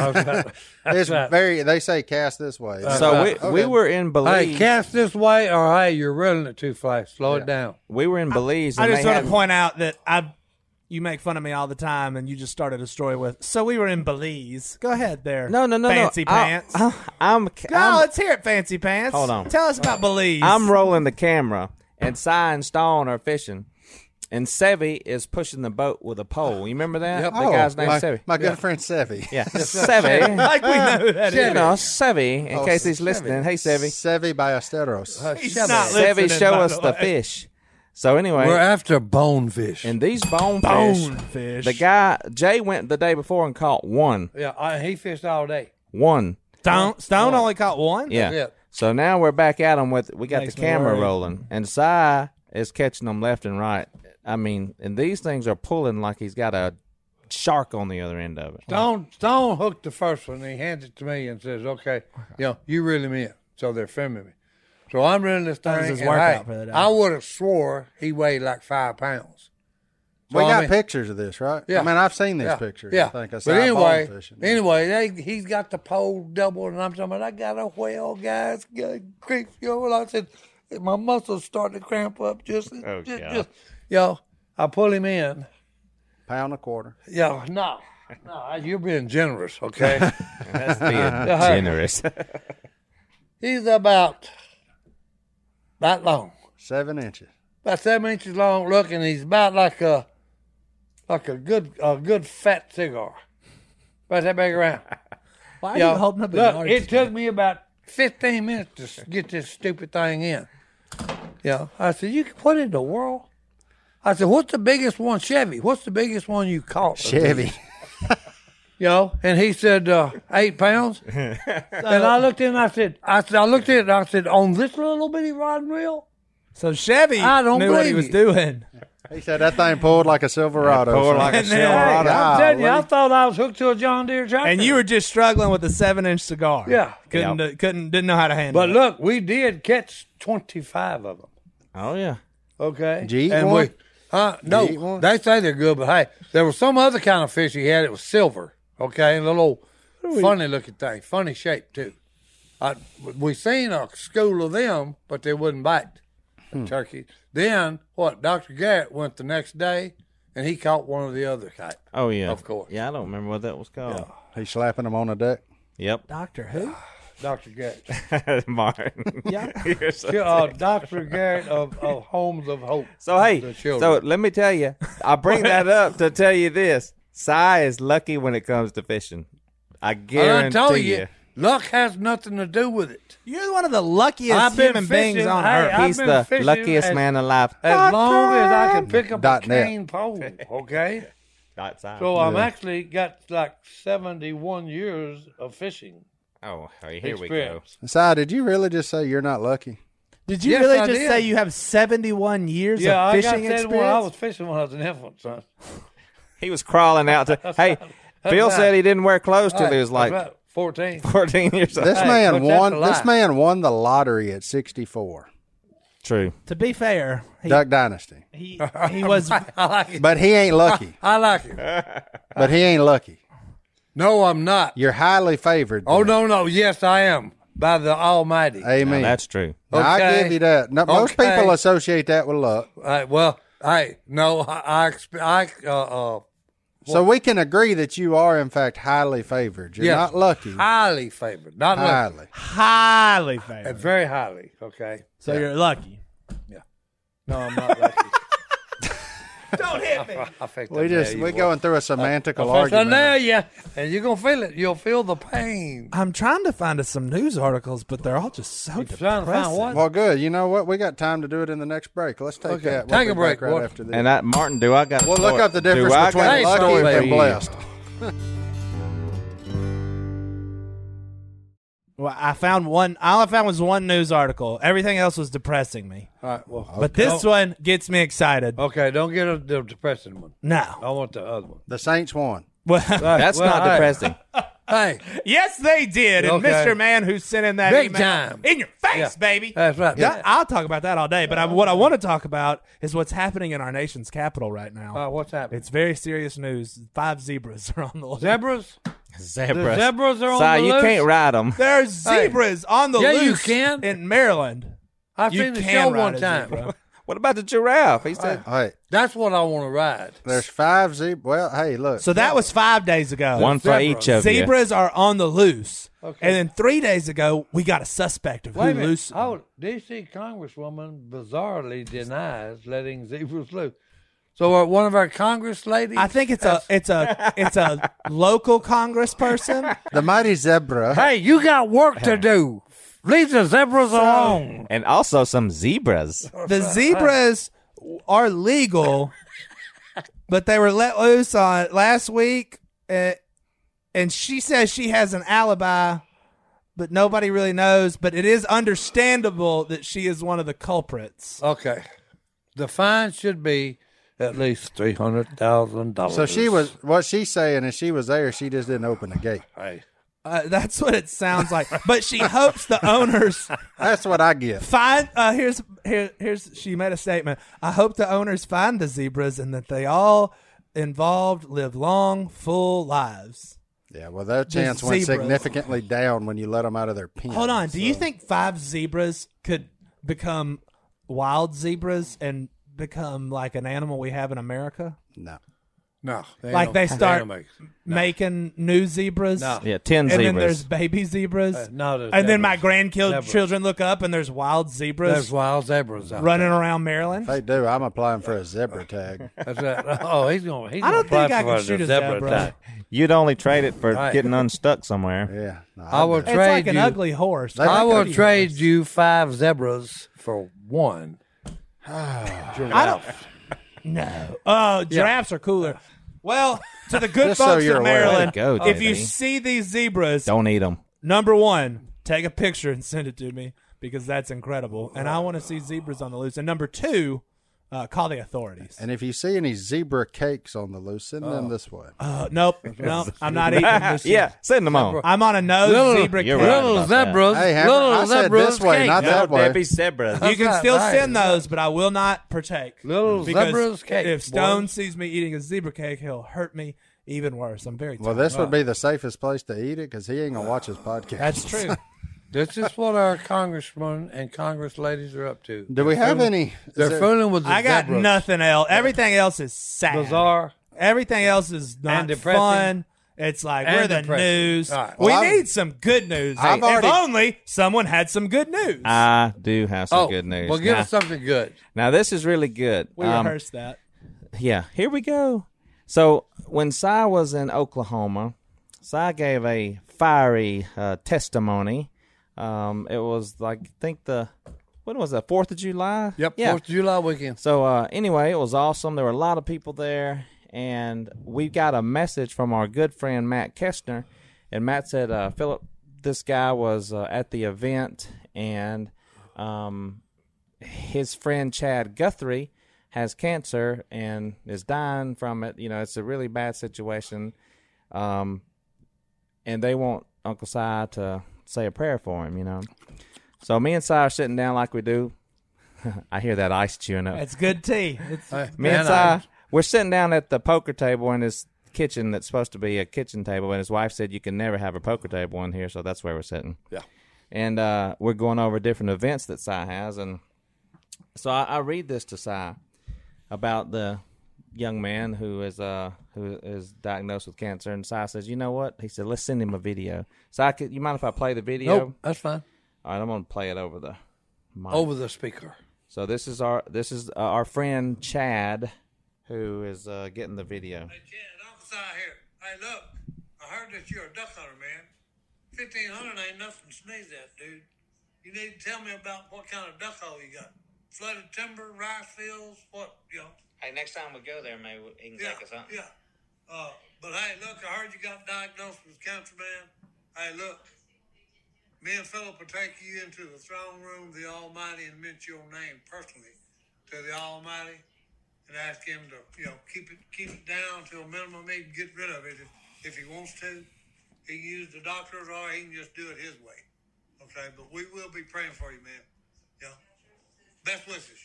It's right. very. They say cast this way. So we, Okay. we were in Belize. Hey, cast this way, or hey, you're reeling it too fast. Slow it down. we were in Belize. I and just they want had- to point out that I, you make fun of me all the time, and you just started a story with. So we were in Belize. Go ahead, there. No, no, no, Fancy no. I- pants. I, I'm, no, I'm, let's hear it, Fancy Pants. Hold on. Tell us about Belize. I'm rolling the camera, and Si and Stone are fishing, and Sevy is pushing the boat with a pole. You remember that? Yep. The Oh, guy's name's my, Sevy. my good friend Sevy. Yeah, Sevy. like we know who that You is. know, Sevy, in Oh, case he's Sevy. listening. Hey, Sevy. Sevy Ballesteros. He's Shut not up. listening, Sevy, show by us the the way. fish. So anyway, We're after bonefish. and these bonefish, Bonefish. the guy, Jay went the day before and caught one. yeah, I, he fished all day. One. Stone, Stone only caught one. Yeah. That's it. So now we're back at them with, we got Makes the me camera worry. rolling, and Si is catching them left and right. I mean, and these things are pulling like he's got a shark on the other end of it. Stone Stone hooked the first one, and he hands it to me and says, "Okay, you know, you reel him in." So they're filming me. So I'm reeling this thing. was his and, workout hey, for the day. I would have swore he weighed like five pounds. So, We I got mean- pictures of this, right? Yeah. I mean, I've seen these Yeah, pictures. Yeah, I think I but saw anyway, bone fishing. anyway, they, he's got the pole doubled, and I'm talking about I got a whale, guys. Creeps, you know, I said my muscles starting to cramp up. Just, Oh, just, God. just, yo, I pull him in. Pound a quarter. Yo, no, no, you're being generous, okay? That's being hey. generous. He's about that long, Seven inches. about seven inches long. Look, and he's about like a like a good a good fat cigar. Right that big around. Why are Yo, you holding up a look, yard? it took me about fifteen minutes to s- get this stupid thing in. Yeah, I said, "You what in the world?" I said, "What's the biggest one, Chevy? What's the biggest one you caught?" Chevy. You know, and he said uh, eight pounds. And I looked in, and I said, "I said, I looked at it, and I said, on this little bitty rod and reel." So Chevy I don't knew what he believe was you. doing. He said that thing pulled like a Silverado. Pulled son. like a And then- Silverado. I'm telling you, I Golly. thought I was hooked to a John Deere tractor. And you were just struggling with a seven-inch cigar. Yeah. couldn't uh, couldn't didn't know how to handle But it. look, we did catch twenty-five of them. Oh, yeah. Okay. Did you eat and one? We, huh? No, you eat one? they say they're good, but hey, there was some other kind of fish he had. It was silver. Okay, a little funny looking thing, funny shape too. I, we seen a school of them, but they wouldn't bite Hmm. turkey. Then what? Doctor Garrett went the next day, and he caught one of the other type. Oh, yeah. Of course. Yeah, I don't remember what that was called. He's slapping them on the deck. Yep. Doctor who? Doctor Garrett, Martin. Yeah. You're so- uh, Doctor Garrett of, of Homes of Hope. So hey, The so children. let me tell you, I bring that up to tell you this: Si is lucky when it comes to fishing. I I guarantee told you. you, luck has nothing to do with it. You're one of the luckiest I've been human beings fishing. on Hey, earth. I've He's been the fishing luckiest as- man alive. As long as I can pick up a Dot net. cane pole, okay? Dot Si. So I'm actually got like seventy-one years of fishing Oh, hey, here we go. experience. Si, did you really just say you're not lucky? Did you Yes, really I just did. say you have seventy-one years Yeah, of I got fishing that experience? when I was fishing when I was an infant, son. He was crawling out to. Hey, Phil right. said he didn't wear clothes till Right, he was like that's right, fourteen. fourteen years old. This Hey, man but that's won. a This lie. man won the lottery at sixty-four. True. To be fair, he, Duck Dynasty. he, he was I like it. But he ain't lucky. I like it. But he ain't lucky. No, I'm not. You're highly favored. Oh, then. no, no. Yes, I am. By the Almighty. Amen. Now, that's true. Now, I Okay. give you that. No, most Okay. people associate that with luck. All right, well, hey, no, I, I, exp- I uh, uh, So we can agree that you are, in fact, highly favored. You're yes, not lucky. highly favored. Not lucky. Highly. Highly Uh, favored. Very highly, okay? So you're lucky. No, I'm not lucky. Don't hit me. I think We just we're going through a semantical I argument. know you, and you're gonna feel it. You'll feel the pain. I'm trying to find us some news articles, but they're all just so You're trying to find depressing. what? Well, good. You know what? We got time to do it in the next break. Let's take Okay, that. We'll take be a break, back right boy. after this. And I, Martin, do I got? We'll look up the difference do I between got a lucky story for and you? blessed. Well, I found one. All I found was one news article. Everything else was depressing me. All right, well, But this one gets me excited. okay, don't get a, the depressing one. No. I want the other one. The Saints won. Well, That's Well, not hey. depressing. Hey, yes, they did. And Okay. Mister Man who sent in that Big email time. in your face, Yeah. baby. that's right. Yeah, I'll talk about that all day. But I, what I want to talk about is what's happening in our nation's capital right now. Uh, what's happening? It's very serious news. Five zebras are on the loose. Zebras. Zebras. The zebras are on Si, the you loose. can't ride them. There's Hey. zebras on the Yeah, you loose can. in Maryland. I've You seen the can show ride one a time. zebra. What about the giraffe? He said Hey, That's what I want to ride. there's five zebras. Well, hey, look. So that was five days ago. one for zebra. each of you. Zebras are on the loose. Okay. And then three days ago, we got a suspect of Wait a who minute. loose. Oh, D C Congresswoman bizarrely denies letting zebras loose. So uh, one of our Congress ladies. I think it's a it's a it's a local congressperson. The mighty zebra. Hey, you got work to do. Leave the zebras alone. And also some zebras. The zebras are legal, but they were let loose on last week, uh, and she says she has an alibi, but nobody really knows. But it is understandable that she is one of the culprits. Okay. The fine should be at least three hundred thousand dollars. So she was. What she's saying is she was there. She just didn't open the gate. Hey. Uh, that's what it sounds like. But she hopes the owners That's what I get. find. Uh, here's here here's she made a statement. I hope the owners find the zebras and that they all involved live long, full lives. Yeah. Well, their chance went zebras. significantly down when you let them out of their pen. Hold on. Do you so- think five zebras could become wild zebras and become like an animal we have in America? No. No. Like don't- they start don't make- making new zebras? No. Yeah, ten And then there's zebras. baby zebras? Uh, no, there's and then my zebras. grandchildren Zebras. look up and there's wild zebras There's wild zebras out running around Maryland? If they do, I'm applying for a zebra tag. there. That's right. Oh, he's going. He's I don't gonna think I apply can for shoot the a zebra. tag. You'd only trade it for Right. getting unstuck somewhere. Yeah. No, I will do. It's trade like an you. ugly horse. They- I will Pretty trade horse. you five zebras for one. I don't. No. Oh, giraffes are cooler. Well, to the good Just so folks you're in aware. Maryland, Way to go, if you J D. see these zebras, Don't eat them. number one, take a picture and send it to me because that's incredible. And I want to see zebras on the loose. And number two, uh, call the authorities. And if you see any zebra cakes on the loose, send them this way. Uh, nope, nope, I'm not eating this. Yeah, send them on. I'm on a no Little- zebra You're cake. right. Little about that. zebras. Hey, Hammer, little I said zebras this way, cake. not No, that way. Debbie zebras. You can That's still right. send those, but I will not partake. Little Because zebras cake. If Stone boys. sees me eating a zebra cake, he'll hurt me even worse. I'm very Well, tired. this would be the safest place to eat it because he ain't gonna watch his podcast. That's true. This is what our congressmen and congress ladies are up to. Do we They're have fooling- any? is They're there- fooling with the I got zebras. nothing else. Everything else is sad. Bizarre. Everything else is not And depressing. fun. It's like And we're the depressing. news. All right. We Well, I've- need some good news. I've if already- only someone had some good news. I do have some Oh, good news. well, give now, us something good. now, this is really good. we Um, rehearsed that. Yeah, here we go. So when Cy was in Oklahoma, Cy gave a fiery uh, testimony. Um, it was like, I think the, when was that, fourth of July? Yep, Yeah. Fourth of July weekend. So uh, anyway, it was awesome. There were a lot of people there, and we got a message from our good friend Matt Kestner, and Matt said, uh, Philip, this guy was uh, at the event, and um, his friend Chad Guthrie has cancer and is dying from it. You know, it's a really bad situation, um, and they want Uncle Si to say a prayer for him, you know. So me and Si are sitting down like we do. I hear that ice chewing up. It's good tea. It's Hey, Me man, and I- Si, we're sitting down at the poker table, and this kitchen that's supposed to be a kitchen table, and his wife said you can never have a poker table in here, so that's where we're sitting. Yeah. And uh, we're going over different events that Si has, and so I, I read this to Si about the young man who is uh who is diagnosed with cancer, and Si says, "You know what?" He said, "Let's send him a video." Si, could, you mind if I play the video? Nope, that's fine. All right, I'm going to play it over the mic. Over the speaker. So this is our this is uh, our friend Chad, who is uh, getting the video. Hey, Chad, officer here. Hey, look, I heard that you're a duck hunter, man. fifteen hundred ain't nothing to sneeze at, dude. You need to tell me about what kind of duck hole you got. Flooded timber, rice fields, what, you know. Hey, next time we go there, maybe he can Yeah, take us hunting. yeah. Uh, but hey, look, I heard you got diagnosed with cancer, man. Hey, look, me and Philip will take you into the throne room of the Almighty and mention your name personally to the Almighty and ask him to, you know, keep it keep it down to a minimum. He can get rid of it if, if he wants to. He can use the doctors or he can just do it his way. Okay, but we will be praying for you, man. Yeah. Best wishes.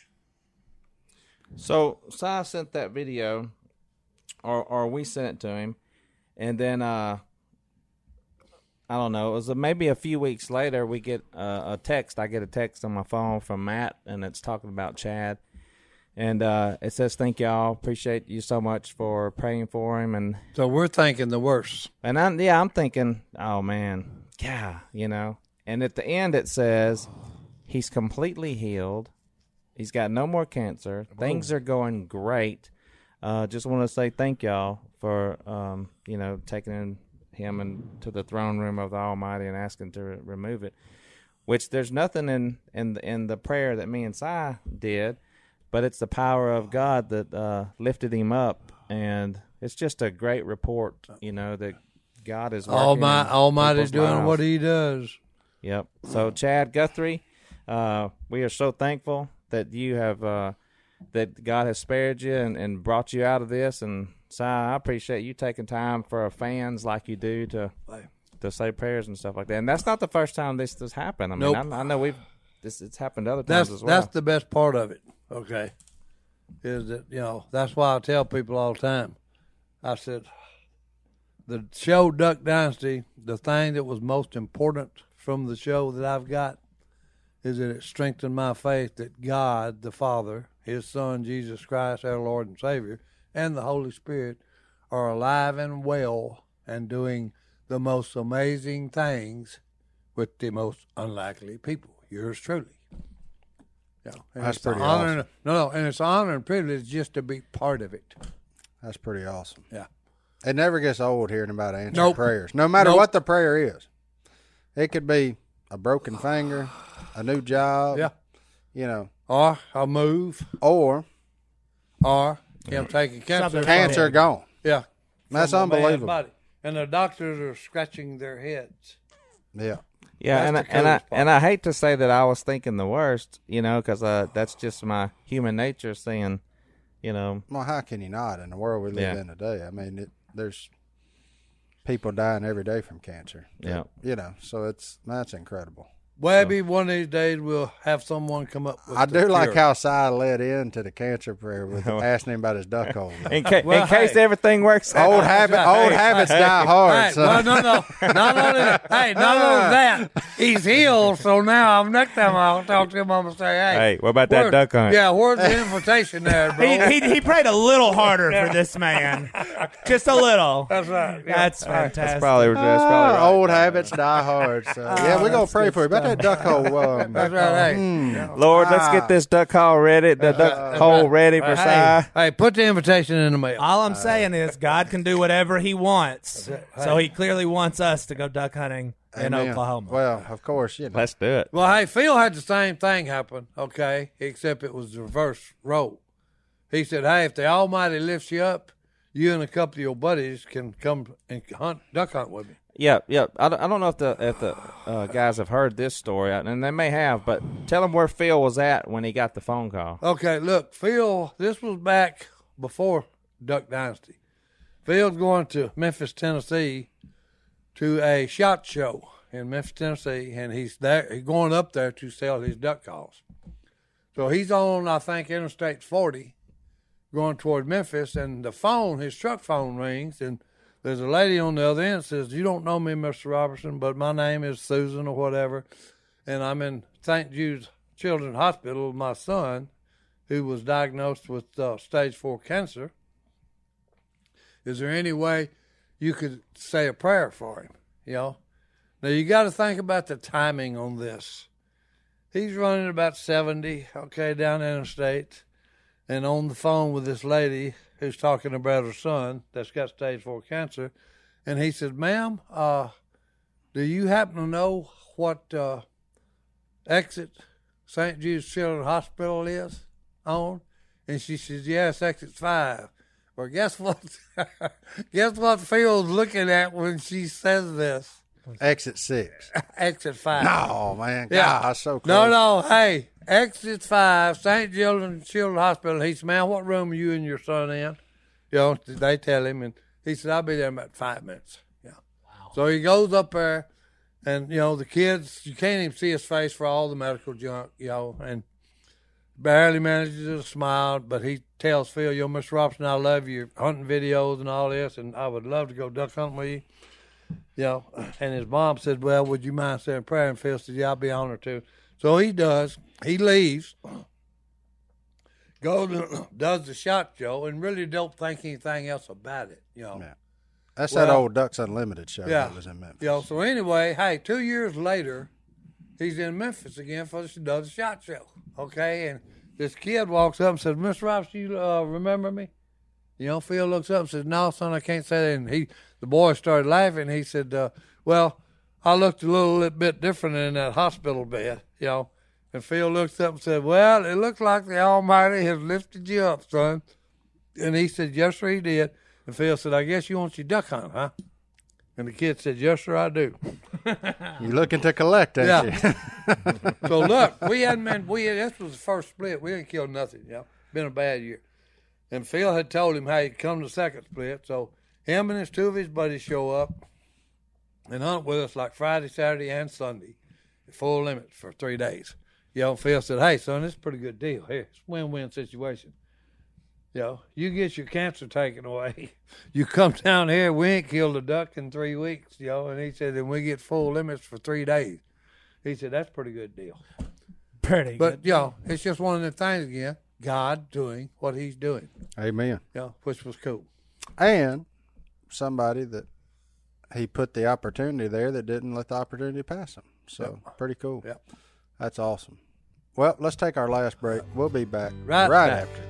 So Si sent that video, or or we sent it to him, and then uh, I don't know. It was uh, maybe a few weeks later. We get uh, a text. I get a text on my phone from Matt, and it's talking about Chad, and uh, it says, "Thank y'all. Appreciate you so much for praying for him." And So we're thinking the worst. and I'm yeah, I'm thinking, oh man, yeah, you know. And at the end, it says he's completely healed. He's got no more cancer. Things are going great. Uh, just want to say thank y'all for, um, you know, taking him into the throne room of the Almighty and asking to re- remove it. Which there's nothing in in the, in the prayer that me and Si did, but it's the power of God that uh, lifted him up, and it's just a great report, you know, that God is working Almighty, in Almighty's people's doing lives. what he does. Yep. So Chad Guthrie, uh, we are so thankful that you have uh, that God has spared you and, and brought you out of this. And Si, I appreciate you taking time for our fans like you do to to say prayers and stuff like that. And that's not the first time this has happened. I mean, Nope. I, I know we've this it's happened other times That's as well. that's the best part of it. Okay, is that you know that's why I tell people all the time. I said the show Duck Dynasty. The thing that was most important from the show that I've got is that it strengthened my faith that God, the Father, His Son, Jesus Christ, our Lord and Savior, and the Holy Spirit are alive and well and doing the most amazing things with the most unlikely people. Yours truly. Yeah, and That's it's an pretty honor awesome. and- no, no, and it's an honor and privilege just to be part of it. That's pretty awesome. Yeah. It never gets old hearing about answered Nope. prayers, no matter Nope. what the prayer is. It could be a broken finger, a new job, Yeah. you know, Or a move, or or him taking cancer. Something cancer gone. Yeah. That's from a man's unbelievable. body. And the doctors are scratching their heads. Yeah. Yeah, That's and the I, and I coolest part. and I hate to say that I was thinking the worst, you know, because uh, that's just my human nature saying, you know, Well, how can you not in the world we live Yeah. in today? I mean, it, there's people dying every day from cancer. Yeah. You know, so it's that's incredible. Maybe one of these days we'll have someone come up with I the do like cure. how Si led into the cancer prayer with asking him about his duck hole. in, ca- Well, in case hey. everything works out. old habit, right. old Hey, habits hey, die hard. Hey, so. well, no, no, not only that. Hey, not only that, he's healed. So now, I'm next time I'll talk to him, I'm gonna say, "Hey, Hey, what about that where- duck hunt? Yeah, where's the invitation there, bro?" He, he he prayed a little harder for this man, just a little. That's right. Yeah. That's fantastic. That's probably that's probably Ah, right. old habits die hard. So yeah, we're gonna that's pray good for you about that duck hole. Um, That's right. Hey, Lord, let's Ah. get this duck hole ready. The duck hole ready for hey, Si. hey, put the invitation in the mail. All I'm saying is God can do whatever He wants. So He clearly wants us to go duck hunting in amen. Oklahoma. Well, of course, you know. Let's do it. Well, hey, Phil had the same thing happen, okay, except it was the reverse role. He said, "Hey, if the Almighty lifts you up, you and a couple of your buddies can come and hunt duck hunt with me." Yeah, yeah. I don't, I don't know if the if the uh, guys have heard this story, and they may have, but tell them where Phil was at when he got the phone call. Okay, look, Phil, this was back before Duck Dynasty. Phil's going to Memphis, Tennessee, to a shot show in Memphis, Tennessee, and he's there. He's going up there to sell his duck calls. So he's on, I think, Interstate forty, going toward Memphis, and the phone, his truck phone rings, and there's a lady on the other end that says, "You don't know me, Mister Robertson, but my name is Susan or whatever, and I'm in Saint Jude's Children's Hospital with my son, who was diagnosed with uh, stage four cancer. Is there any way you could say a prayer for him?" You know, now you got to think about the timing on this. He's running about seventy, okay, down the interstate, and on the phone with this lady who's talking about her son that's got stage four cancer, and he said, "Ma'am, uh, do you happen to know what uh, exit Saint Jude's Children's Hospital is on?" And she says, "Yes, exit five." Well, guess what? Guess what Phil's looking at when she says this? Exit six. Exit five. No, man. Yeah. God, so close. No, no. Hey, exit five, Saint Children's Children's Hospital. He said, "Man, what room are you and your son in?" You know, they tell him, and he said, "I'll be there in about five minutes." Yeah. Wow. So he goes up there, and, you know, the kids, you can't even see his face for all the medical junk, you know, and barely manages to smile, but he tells Phil, "You know, Mister Robinson, I love your hunting videos and all this, and I would love to go duck hunting with you." You know, and his mom said, "Well, would you mind saying a prayer?" And Phil said, "Yeah, I'll be honored to." So he does. He leaves, goes and does the shot show, and really don't think anything else about it. You know, Yeah. That's Well, that old Ducks Unlimited show yeah. that was in Memphis. You know, so anyway, hey, two years later, he's in Memphis again for the, does the shot show. Okay, and this kid walks up and says, "Mister Robinson, you uh, remember me?" You know, Phil looks up and says, "No, son, I can't say that." And he, the boy started laughing. He said, uh, "Well, I looked a little bit different in that hospital bed, you know." And Phil looked up and said, "Well, it looks like the Almighty has lifted you up, son." And he said, "Yes, sir, he did." And Phil said, "I guess you want your duck hunt, huh?" And the kid said, "Yes, sir, I do." You're looking to collect, ain't Yeah. you? So look, we hadn't been, we had, this was the first split. We didn't kill nothing, you know. Been a bad year. And Phil had told him, "Hey, come to the second split." So him and his two of his buddies show up and hunt with us like Friday, Saturday, and Sunday, full limit for three days. You know, Phil said, "Hey, son, this is a pretty good deal. Here, it's a win-win situation. You know, you get your cancer taken away. You come down here, we ain't killed a duck in three weeks, you know." And he said, "and we get full limits for three days. He said, "That's a pretty good deal." Pretty But, good. you know, it's just one of the things again, God doing what he's doing, Amen. you know, which was cool. And somebody that he put the opportunity there that didn't let the opportunity pass him. So pretty cool. Yep. That's awesome. Well, let's take our last break. We'll be back Right right back. after this.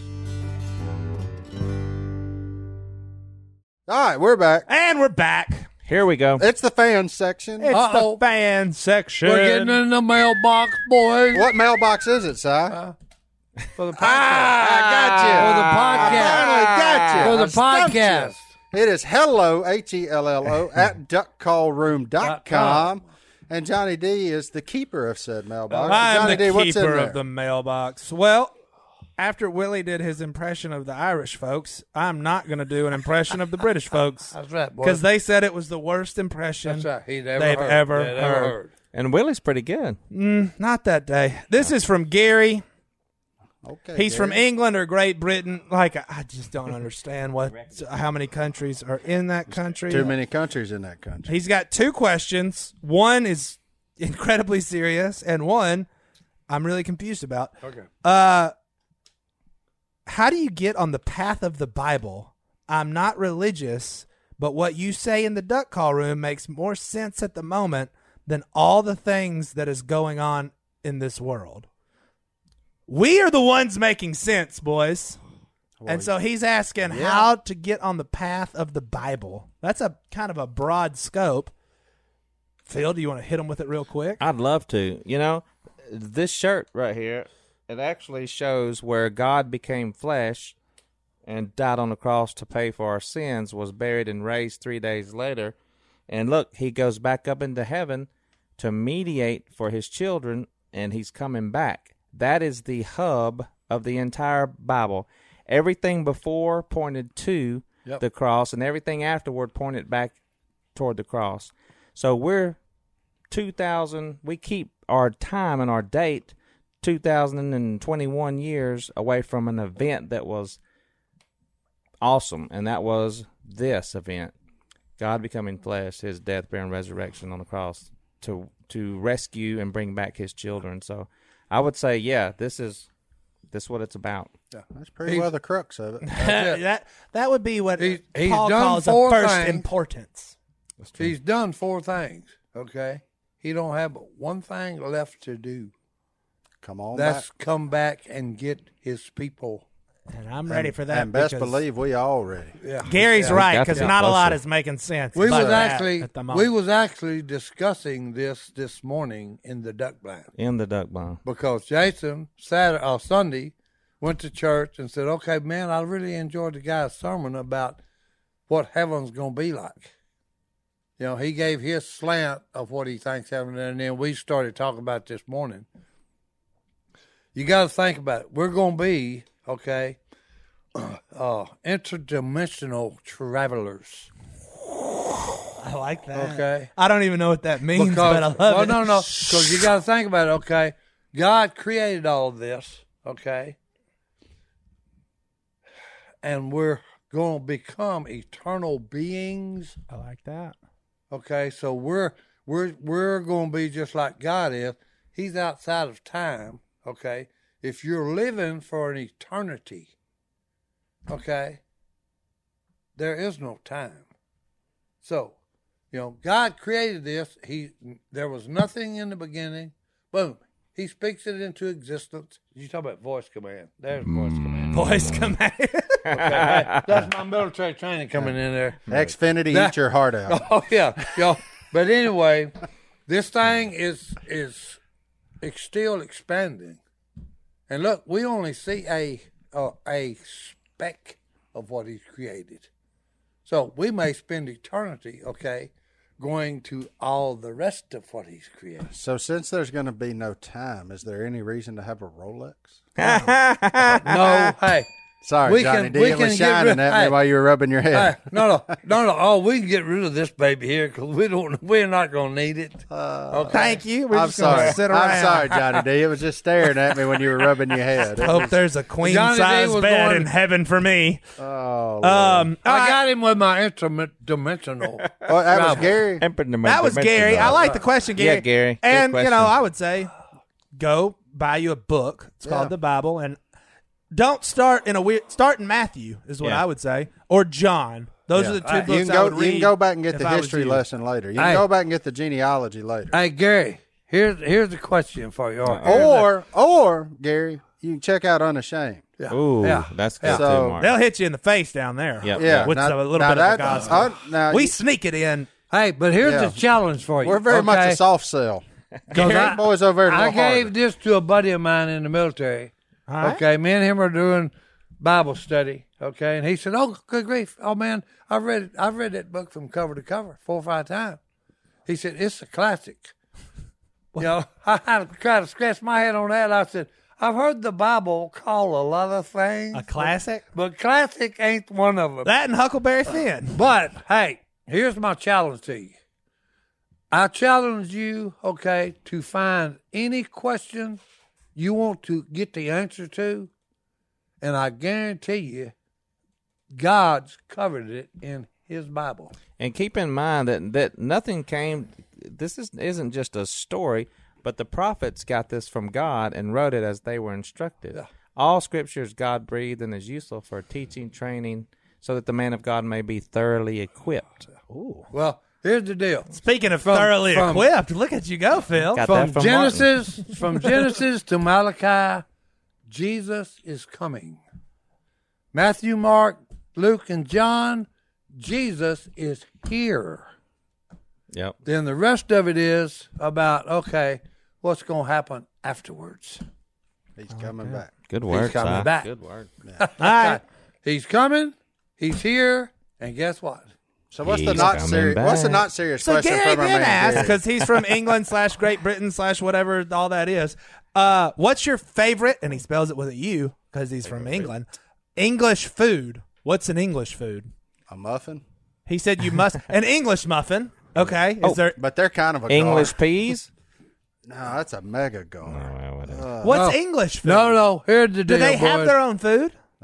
All right, we're back. And we're back. Here we go. It's the fans section. It's Uh-oh. the fan section. We're getting in the mailbox, boys, What mailbox is it, Si? for the podcast. Ah, I got you. For the podcast. I finally got you. For I the stumped you. podcast. It is hello, H E L L O, at duck call room dot com. And Johnny D is the keeper of said mailbox. I'm Johnny the D, what's in keeper there? of the mailbox. Well, after Willie did his impression of the Irish folks, I'm not going to do an impression of the British folks That's right, boy. because they said it was the worst impression That's right. He'd ever they've heard. ever They'd heard. ever heard. And Willie's pretty good. Not that day. This is from Gary. Okay, He's from Gary. England or Great Britain. Like, I just don't understand what how many countries are in that country. Too many countries in that country. He's got two questions. One is incredibly serious, and one I'm really confused about. Okay. Uh, how do you get on the path of the Bible? I'm not religious, but what you say in the duck call room makes more sense at the moment than all the things that is going on in this world. We are the ones making sense, boys. And so he's asking Yeah. how to get on the path of the Bible. That's a kind of a broad scope. Phil, do you want to hit him with it real quick? I'd love to. You know, this shirt right here, it actually shows where God became flesh and died on the cross to pay for our sins, was buried and raised three days later. And look, he goes back up into heaven to mediate for his children, and he's coming back. That is the hub of the entire Bible. Everything before pointed to Yep. the cross, and everything afterward pointed back toward the cross. So we're two thousand, we keep our time and our date two thousand twenty-one years away from an event that was awesome, and that was this event. God becoming flesh, his death, burial, and resurrection on the cross to to rescue and bring back his children. So I would say, yeah, this is this is what it's about. That's pretty well the crux of it. that that would be what He- he's Paul done calls of four first things. importance. He's done four things, okay? He don't have but one thing left to do. Come on That's back. come back and get his people. And I'm ready for that. And best because believe we all ready. Yeah. Gary's Yeah, right got to because get not a lot closer. is making sense. We about was that actually at the we moment. was actually discussing this this morning in the duck blind In the duck blind. because Jason Saturday or Sunday went to church and said, "Okay, man, I really enjoyed the guy's sermon about what heaven's gonna be like." You know, he gave his slant of what he thinks heaven, and then we started talking about it this morning. You got to think about it. We're gonna be okay, uh, interdimensional travelers. I like that. Okay. I don't even know what that means, Because, but I love well, it. no, no, because you got to think about it. Okay, God created all of this. Okay, and we're going to become eternal beings. I like that. Okay, so we're we're we're going to be just like God is. He's outside of time. Okay, if you're living for an eternity, okay, there is no time. So, you know, God created this. He there was nothing in the beginning. Boom. He speaks it into existence. You talk about voice command. There's voice command. Voice command. Okay, that's my military training coming in there. Xfinity, That- eat your heart out. Oh yeah, yo. But anyway, this thing is is it's still expanding, and look, we only see a uh, a speck of what He's created. So we may spend eternity, okay, going to all the rest of what He's created. So since there's going to be no time, is there any reason to have a Rolex? No, hey, Sorry, We Johnny can- D. we It was can get shining rid- at me hey. while you were rubbing your hey, head. no, no, no, no. Oh, we can get rid of this baby here because we don't. We're not going to need it. Okay. Thank you. We're I'm just gonna sorry. sit around. I'm sorry, Johnny D. It was just staring at me when you were rubbing your head. It Hope was- there's a queen Johnny D size was bed going- in heaven for me. oh, Lord. Um, I all got him with my interdimensional. oh, that was travel. Gary. That was Gary. I like the question, Gary. Yeah, Gary. Good And, you know, question. I would say go buy you a book. It's Yeah. called the Bible. And don't start in a weird, start in Matthew is what Yeah. I would say. Or John. Those Yeah. are the two Right. books You can I go. would You read. can go back and get if the I was history you. lesson later. You can Hey. go back and get the genealogy later. Hey Gary, here's here's a question for you. Or, Or, or Gary, you can check out Unashamed. yeah, Ooh, yeah. that's good So- too, Mark. They'll hit you in the face down there. Yep. Yeah, With now- a little now bit of the that- gospel. uh, now we you- sneak it in. Hey, but here's Yeah. the challenge for you. we're very much okay? a soft sell. 'Cause Gary I- boys over there. a I little gave harder. this to a buddy of mine in the military. All right. Okay, me and him are doing Bible study. Okay, and he said, "Oh, good grief! Oh man, I've read it. I've read that book from cover to cover four or five times." He said, "It's a classic." You know, I had to try to scratch my head on that. I said, "I've heard the Bible call a lot of things, A classic. but classic ain't one of them." That and Huckleberry Finn. But hey, here's my challenge to you. I challenge you, okay, to find any question you want to get the answer to, and I guarantee you, God's covered it in His Bible. And keep in mind that, that nothing came. This is, isn't just a story, but the prophets got this from God and wrote it as they were instructed. Yeah. All scripture is God breathed and is useful for teaching, training, so that the man of God may be thoroughly equipped. Ooh, Well, here's the deal. Speaking of From- thoroughly from- equipped, look at you go, Phil. Got From that from Genesis, from Genesis to Malachi, Jesus is coming. Matthew, Mark, Luke, and John, Jesus is here. Yep. Then the rest of it is about, okay, what's going to happen afterwards? He's coming back. Good work, coming Si. back. Good work. All right. He's coming, he's here, and guess what? So what's the He's not coming serious? What's the back. not serious So question Gary from our did man ask Gary? because he's from England slash Great Britain slash whatever all that is. Uh, what's your favorite? And he spells it with a U because he's from England. English food. What's an English food? A muffin, He said you must an English muffin. Okay. Is Oh, there but they're kind of a English gar. peas? No, that's a mega Oh, gar. well, whatever. what's No. English food? No, no, here's the deal, Do they have boys. their own food?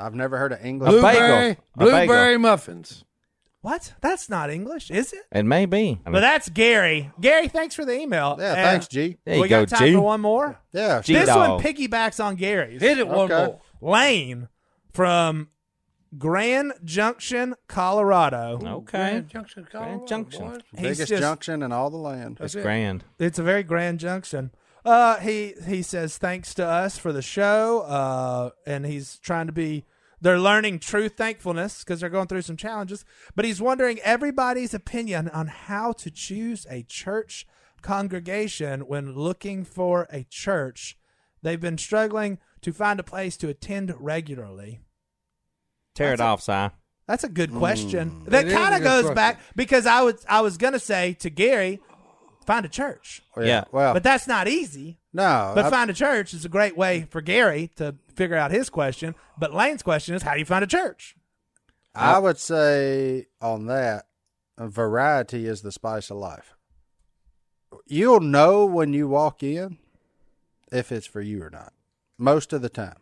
I've never heard of English. Blue- Blueberry, A bagel. A blueberry bagel. muffins. What? That's not English, is it? It may be. I mean, But that's Gary. Gary, thanks for the email. Yeah, Uh, thanks, G. there you we go, got time G. for one more. Yeah, G- This Dog. one piggybacks on Gary's. Hit it one Okay. more. Lane from Grand Junction, Colorado. Okay. Grand Junction, Colorado. Grand Junction. boys. He's biggest just- junction in all the land. It's it. grand. It's a very grand junction. Uh, he he says thanks to us for the show. Uh, and he's trying to be. They're learning true thankfulness because they're going through some challenges. But he's wondering everybody's opinion on how to choose a church congregation when looking for a church. They've been struggling to find a place to attend regularly. Tear it off, Si. That's a good question. That It is a kind of good goes question. back because I was I was gonna say to Gary, find a church, Yeah. Well, but that's not easy. no. But I- find a church is a great way for Gary to figure out his question. But Lane's question is, how do you find a church? I would say on that, variety is the spice of life. You'll know when you walk in if it's for you or not, most of the time.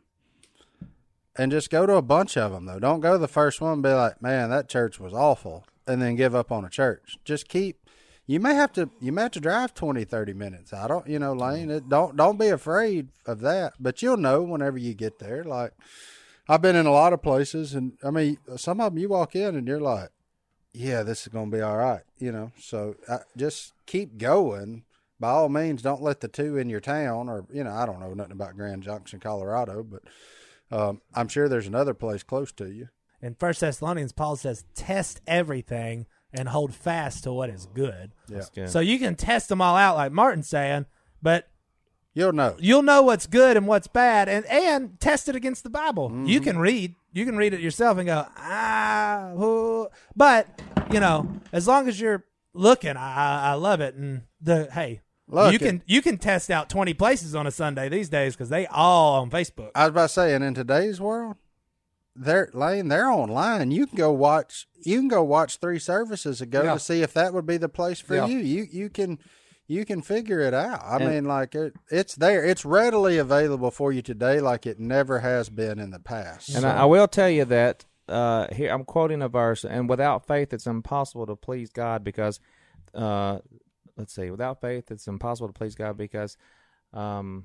And just go to a bunch of them, though. Don't go to the first one and be like, man, that church was awful, and then give up on a church. Just keep. You may have to. You may have to drive twenty, thirty minutes. I don't. You know, Lane. It, don't don't be afraid of that. But you'll know whenever you get there. Like, I've been in a lot of places, and I mean, some of them you walk in and you're like, yeah, this is going to be all right, you know. So uh, just keep going. By all means, don't let the two in your town, or, you know, I don't know nothing about Grand Junction, Colorado, but um, I'm sure there's another place close to you. In First Thessalonians, Paul says, test everything and hold fast to what is good. Yeah. That's good. So you can test them all out, like Martin's saying, but You'll know. you'll know what's good and what's bad, and and test it against the Bible. Mm-hmm. You can read, you can read it yourself and go, ah, ooh. But you know, as long as you're looking, I I I love it. And the hey, Look, you can you can test out twenty places on a Sunday these days because they all on Facebook. I was about to say, and in today's world, they're Lane, they're online. You can go watch. You can go watch three services and go Yeah. to see if that would be the place for Yeah. you. You you can you can figure it out. I And- mean, like it, it's there. It's readily available for you today, like it never has been in the past. And So- I, I will tell you that uh, here I'm quoting a verse, and without faith, it's impossible to please God because, uh, let's see, without faith, it's impossible to please God because, um,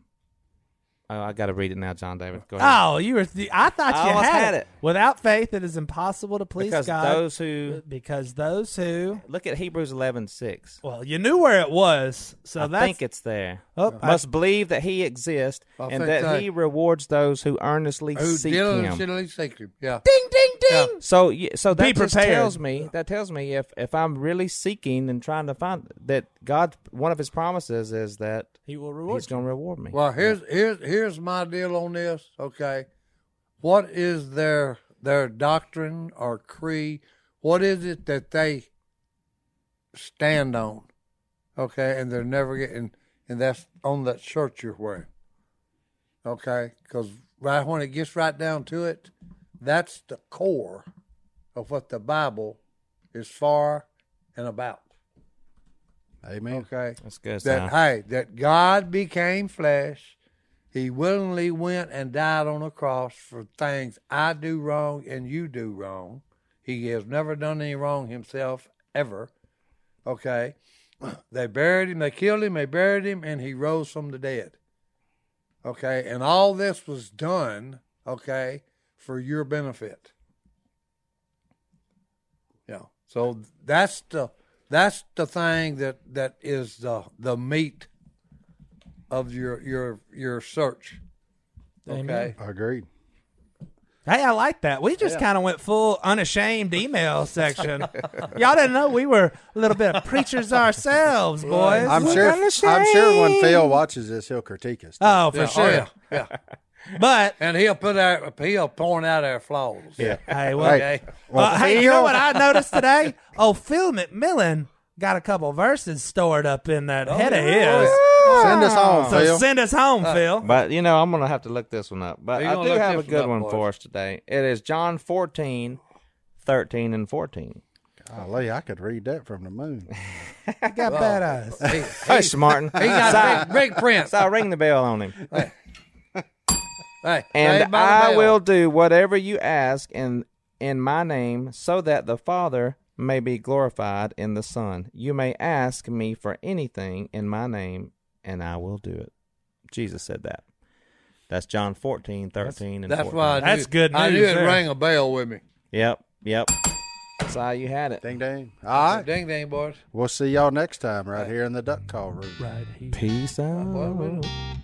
oh, I got to read it now, John David. Go ahead. Oh, you were. I thought I you almost had, had it. it. Without faith, it is impossible to please because God. those who because those who look at Hebrews eleven six. well, you knew where it was, so I that's think it's there. oh, I- Must believe that He exists I and think that so. He rewards those who earnestly Who seek Him. diligently seek him. Yeah. ding ding ding. So, y- so that Be just prepared. tells me that tells me if if I'm really seeking and trying to find that God, one of His promises is that He will reward He's going to reward me. Well, here's here's here's my deal on this. Okay, what is their their doctrine or creed? What is it that they stand on? Okay, and they're never getting, and that's on that shirt you're wearing. Okay, because right when it gets right down to it, that's the core of what the Bible is for and about. Amen. Okay, That's good. that Son. hey, that God became flesh. He willingly went and died on a cross for things I do wrong and you do wrong. He has never done any wrong himself ever. Okay, they buried him, they killed him, they buried him, and he rose from the dead. Okay, and all this was done, okay, for your benefit. Yeah. So that's the that's the thing that, that is the the meat of your your your search. Okay. Agreed. Hey, I like that. We just kind of went full unashamed email section. Y'all didn't know we were a little bit of preachers ourselves, boys. I'm sure. I'm sure when Phil watches this, he'll critique us. Oh, for Yeah, sure. oh, yeah, yeah. But And he'll put out he'll point out our flaws. Yeah. hey, well, Okay. uh, hey, you know what I noticed today? Oh, Phil McMillan got a couple verses stored up in that head of his. Send us home, So Phil. send us home, Phil. But you know, I'm gonna have to look this one up. But You I gonna do look have a this good one one up, for boys. us today. It is John fourteen, thirteen, and fourteen. Golly, I could read that from the moon. You got bad eyes. He, Hush, Martin. he got big, big print. So ring the bell on him. Hey, And Saved by the I Bell. will do whatever you ask in in my name, so that the Father may be glorified in the Son. You may ask me for anything in my name, and I will do it. Jesus said that. That's John fourteen, thirteen, and That's fourteen. why I knew, That's good I knew news it there. rang a bell with me. Yep, yep. That's how you had it. Ding ding. All right. Ding ding, boys. We'll see y'all next time right here in the duck call room. Right here. Peace out. Well, we-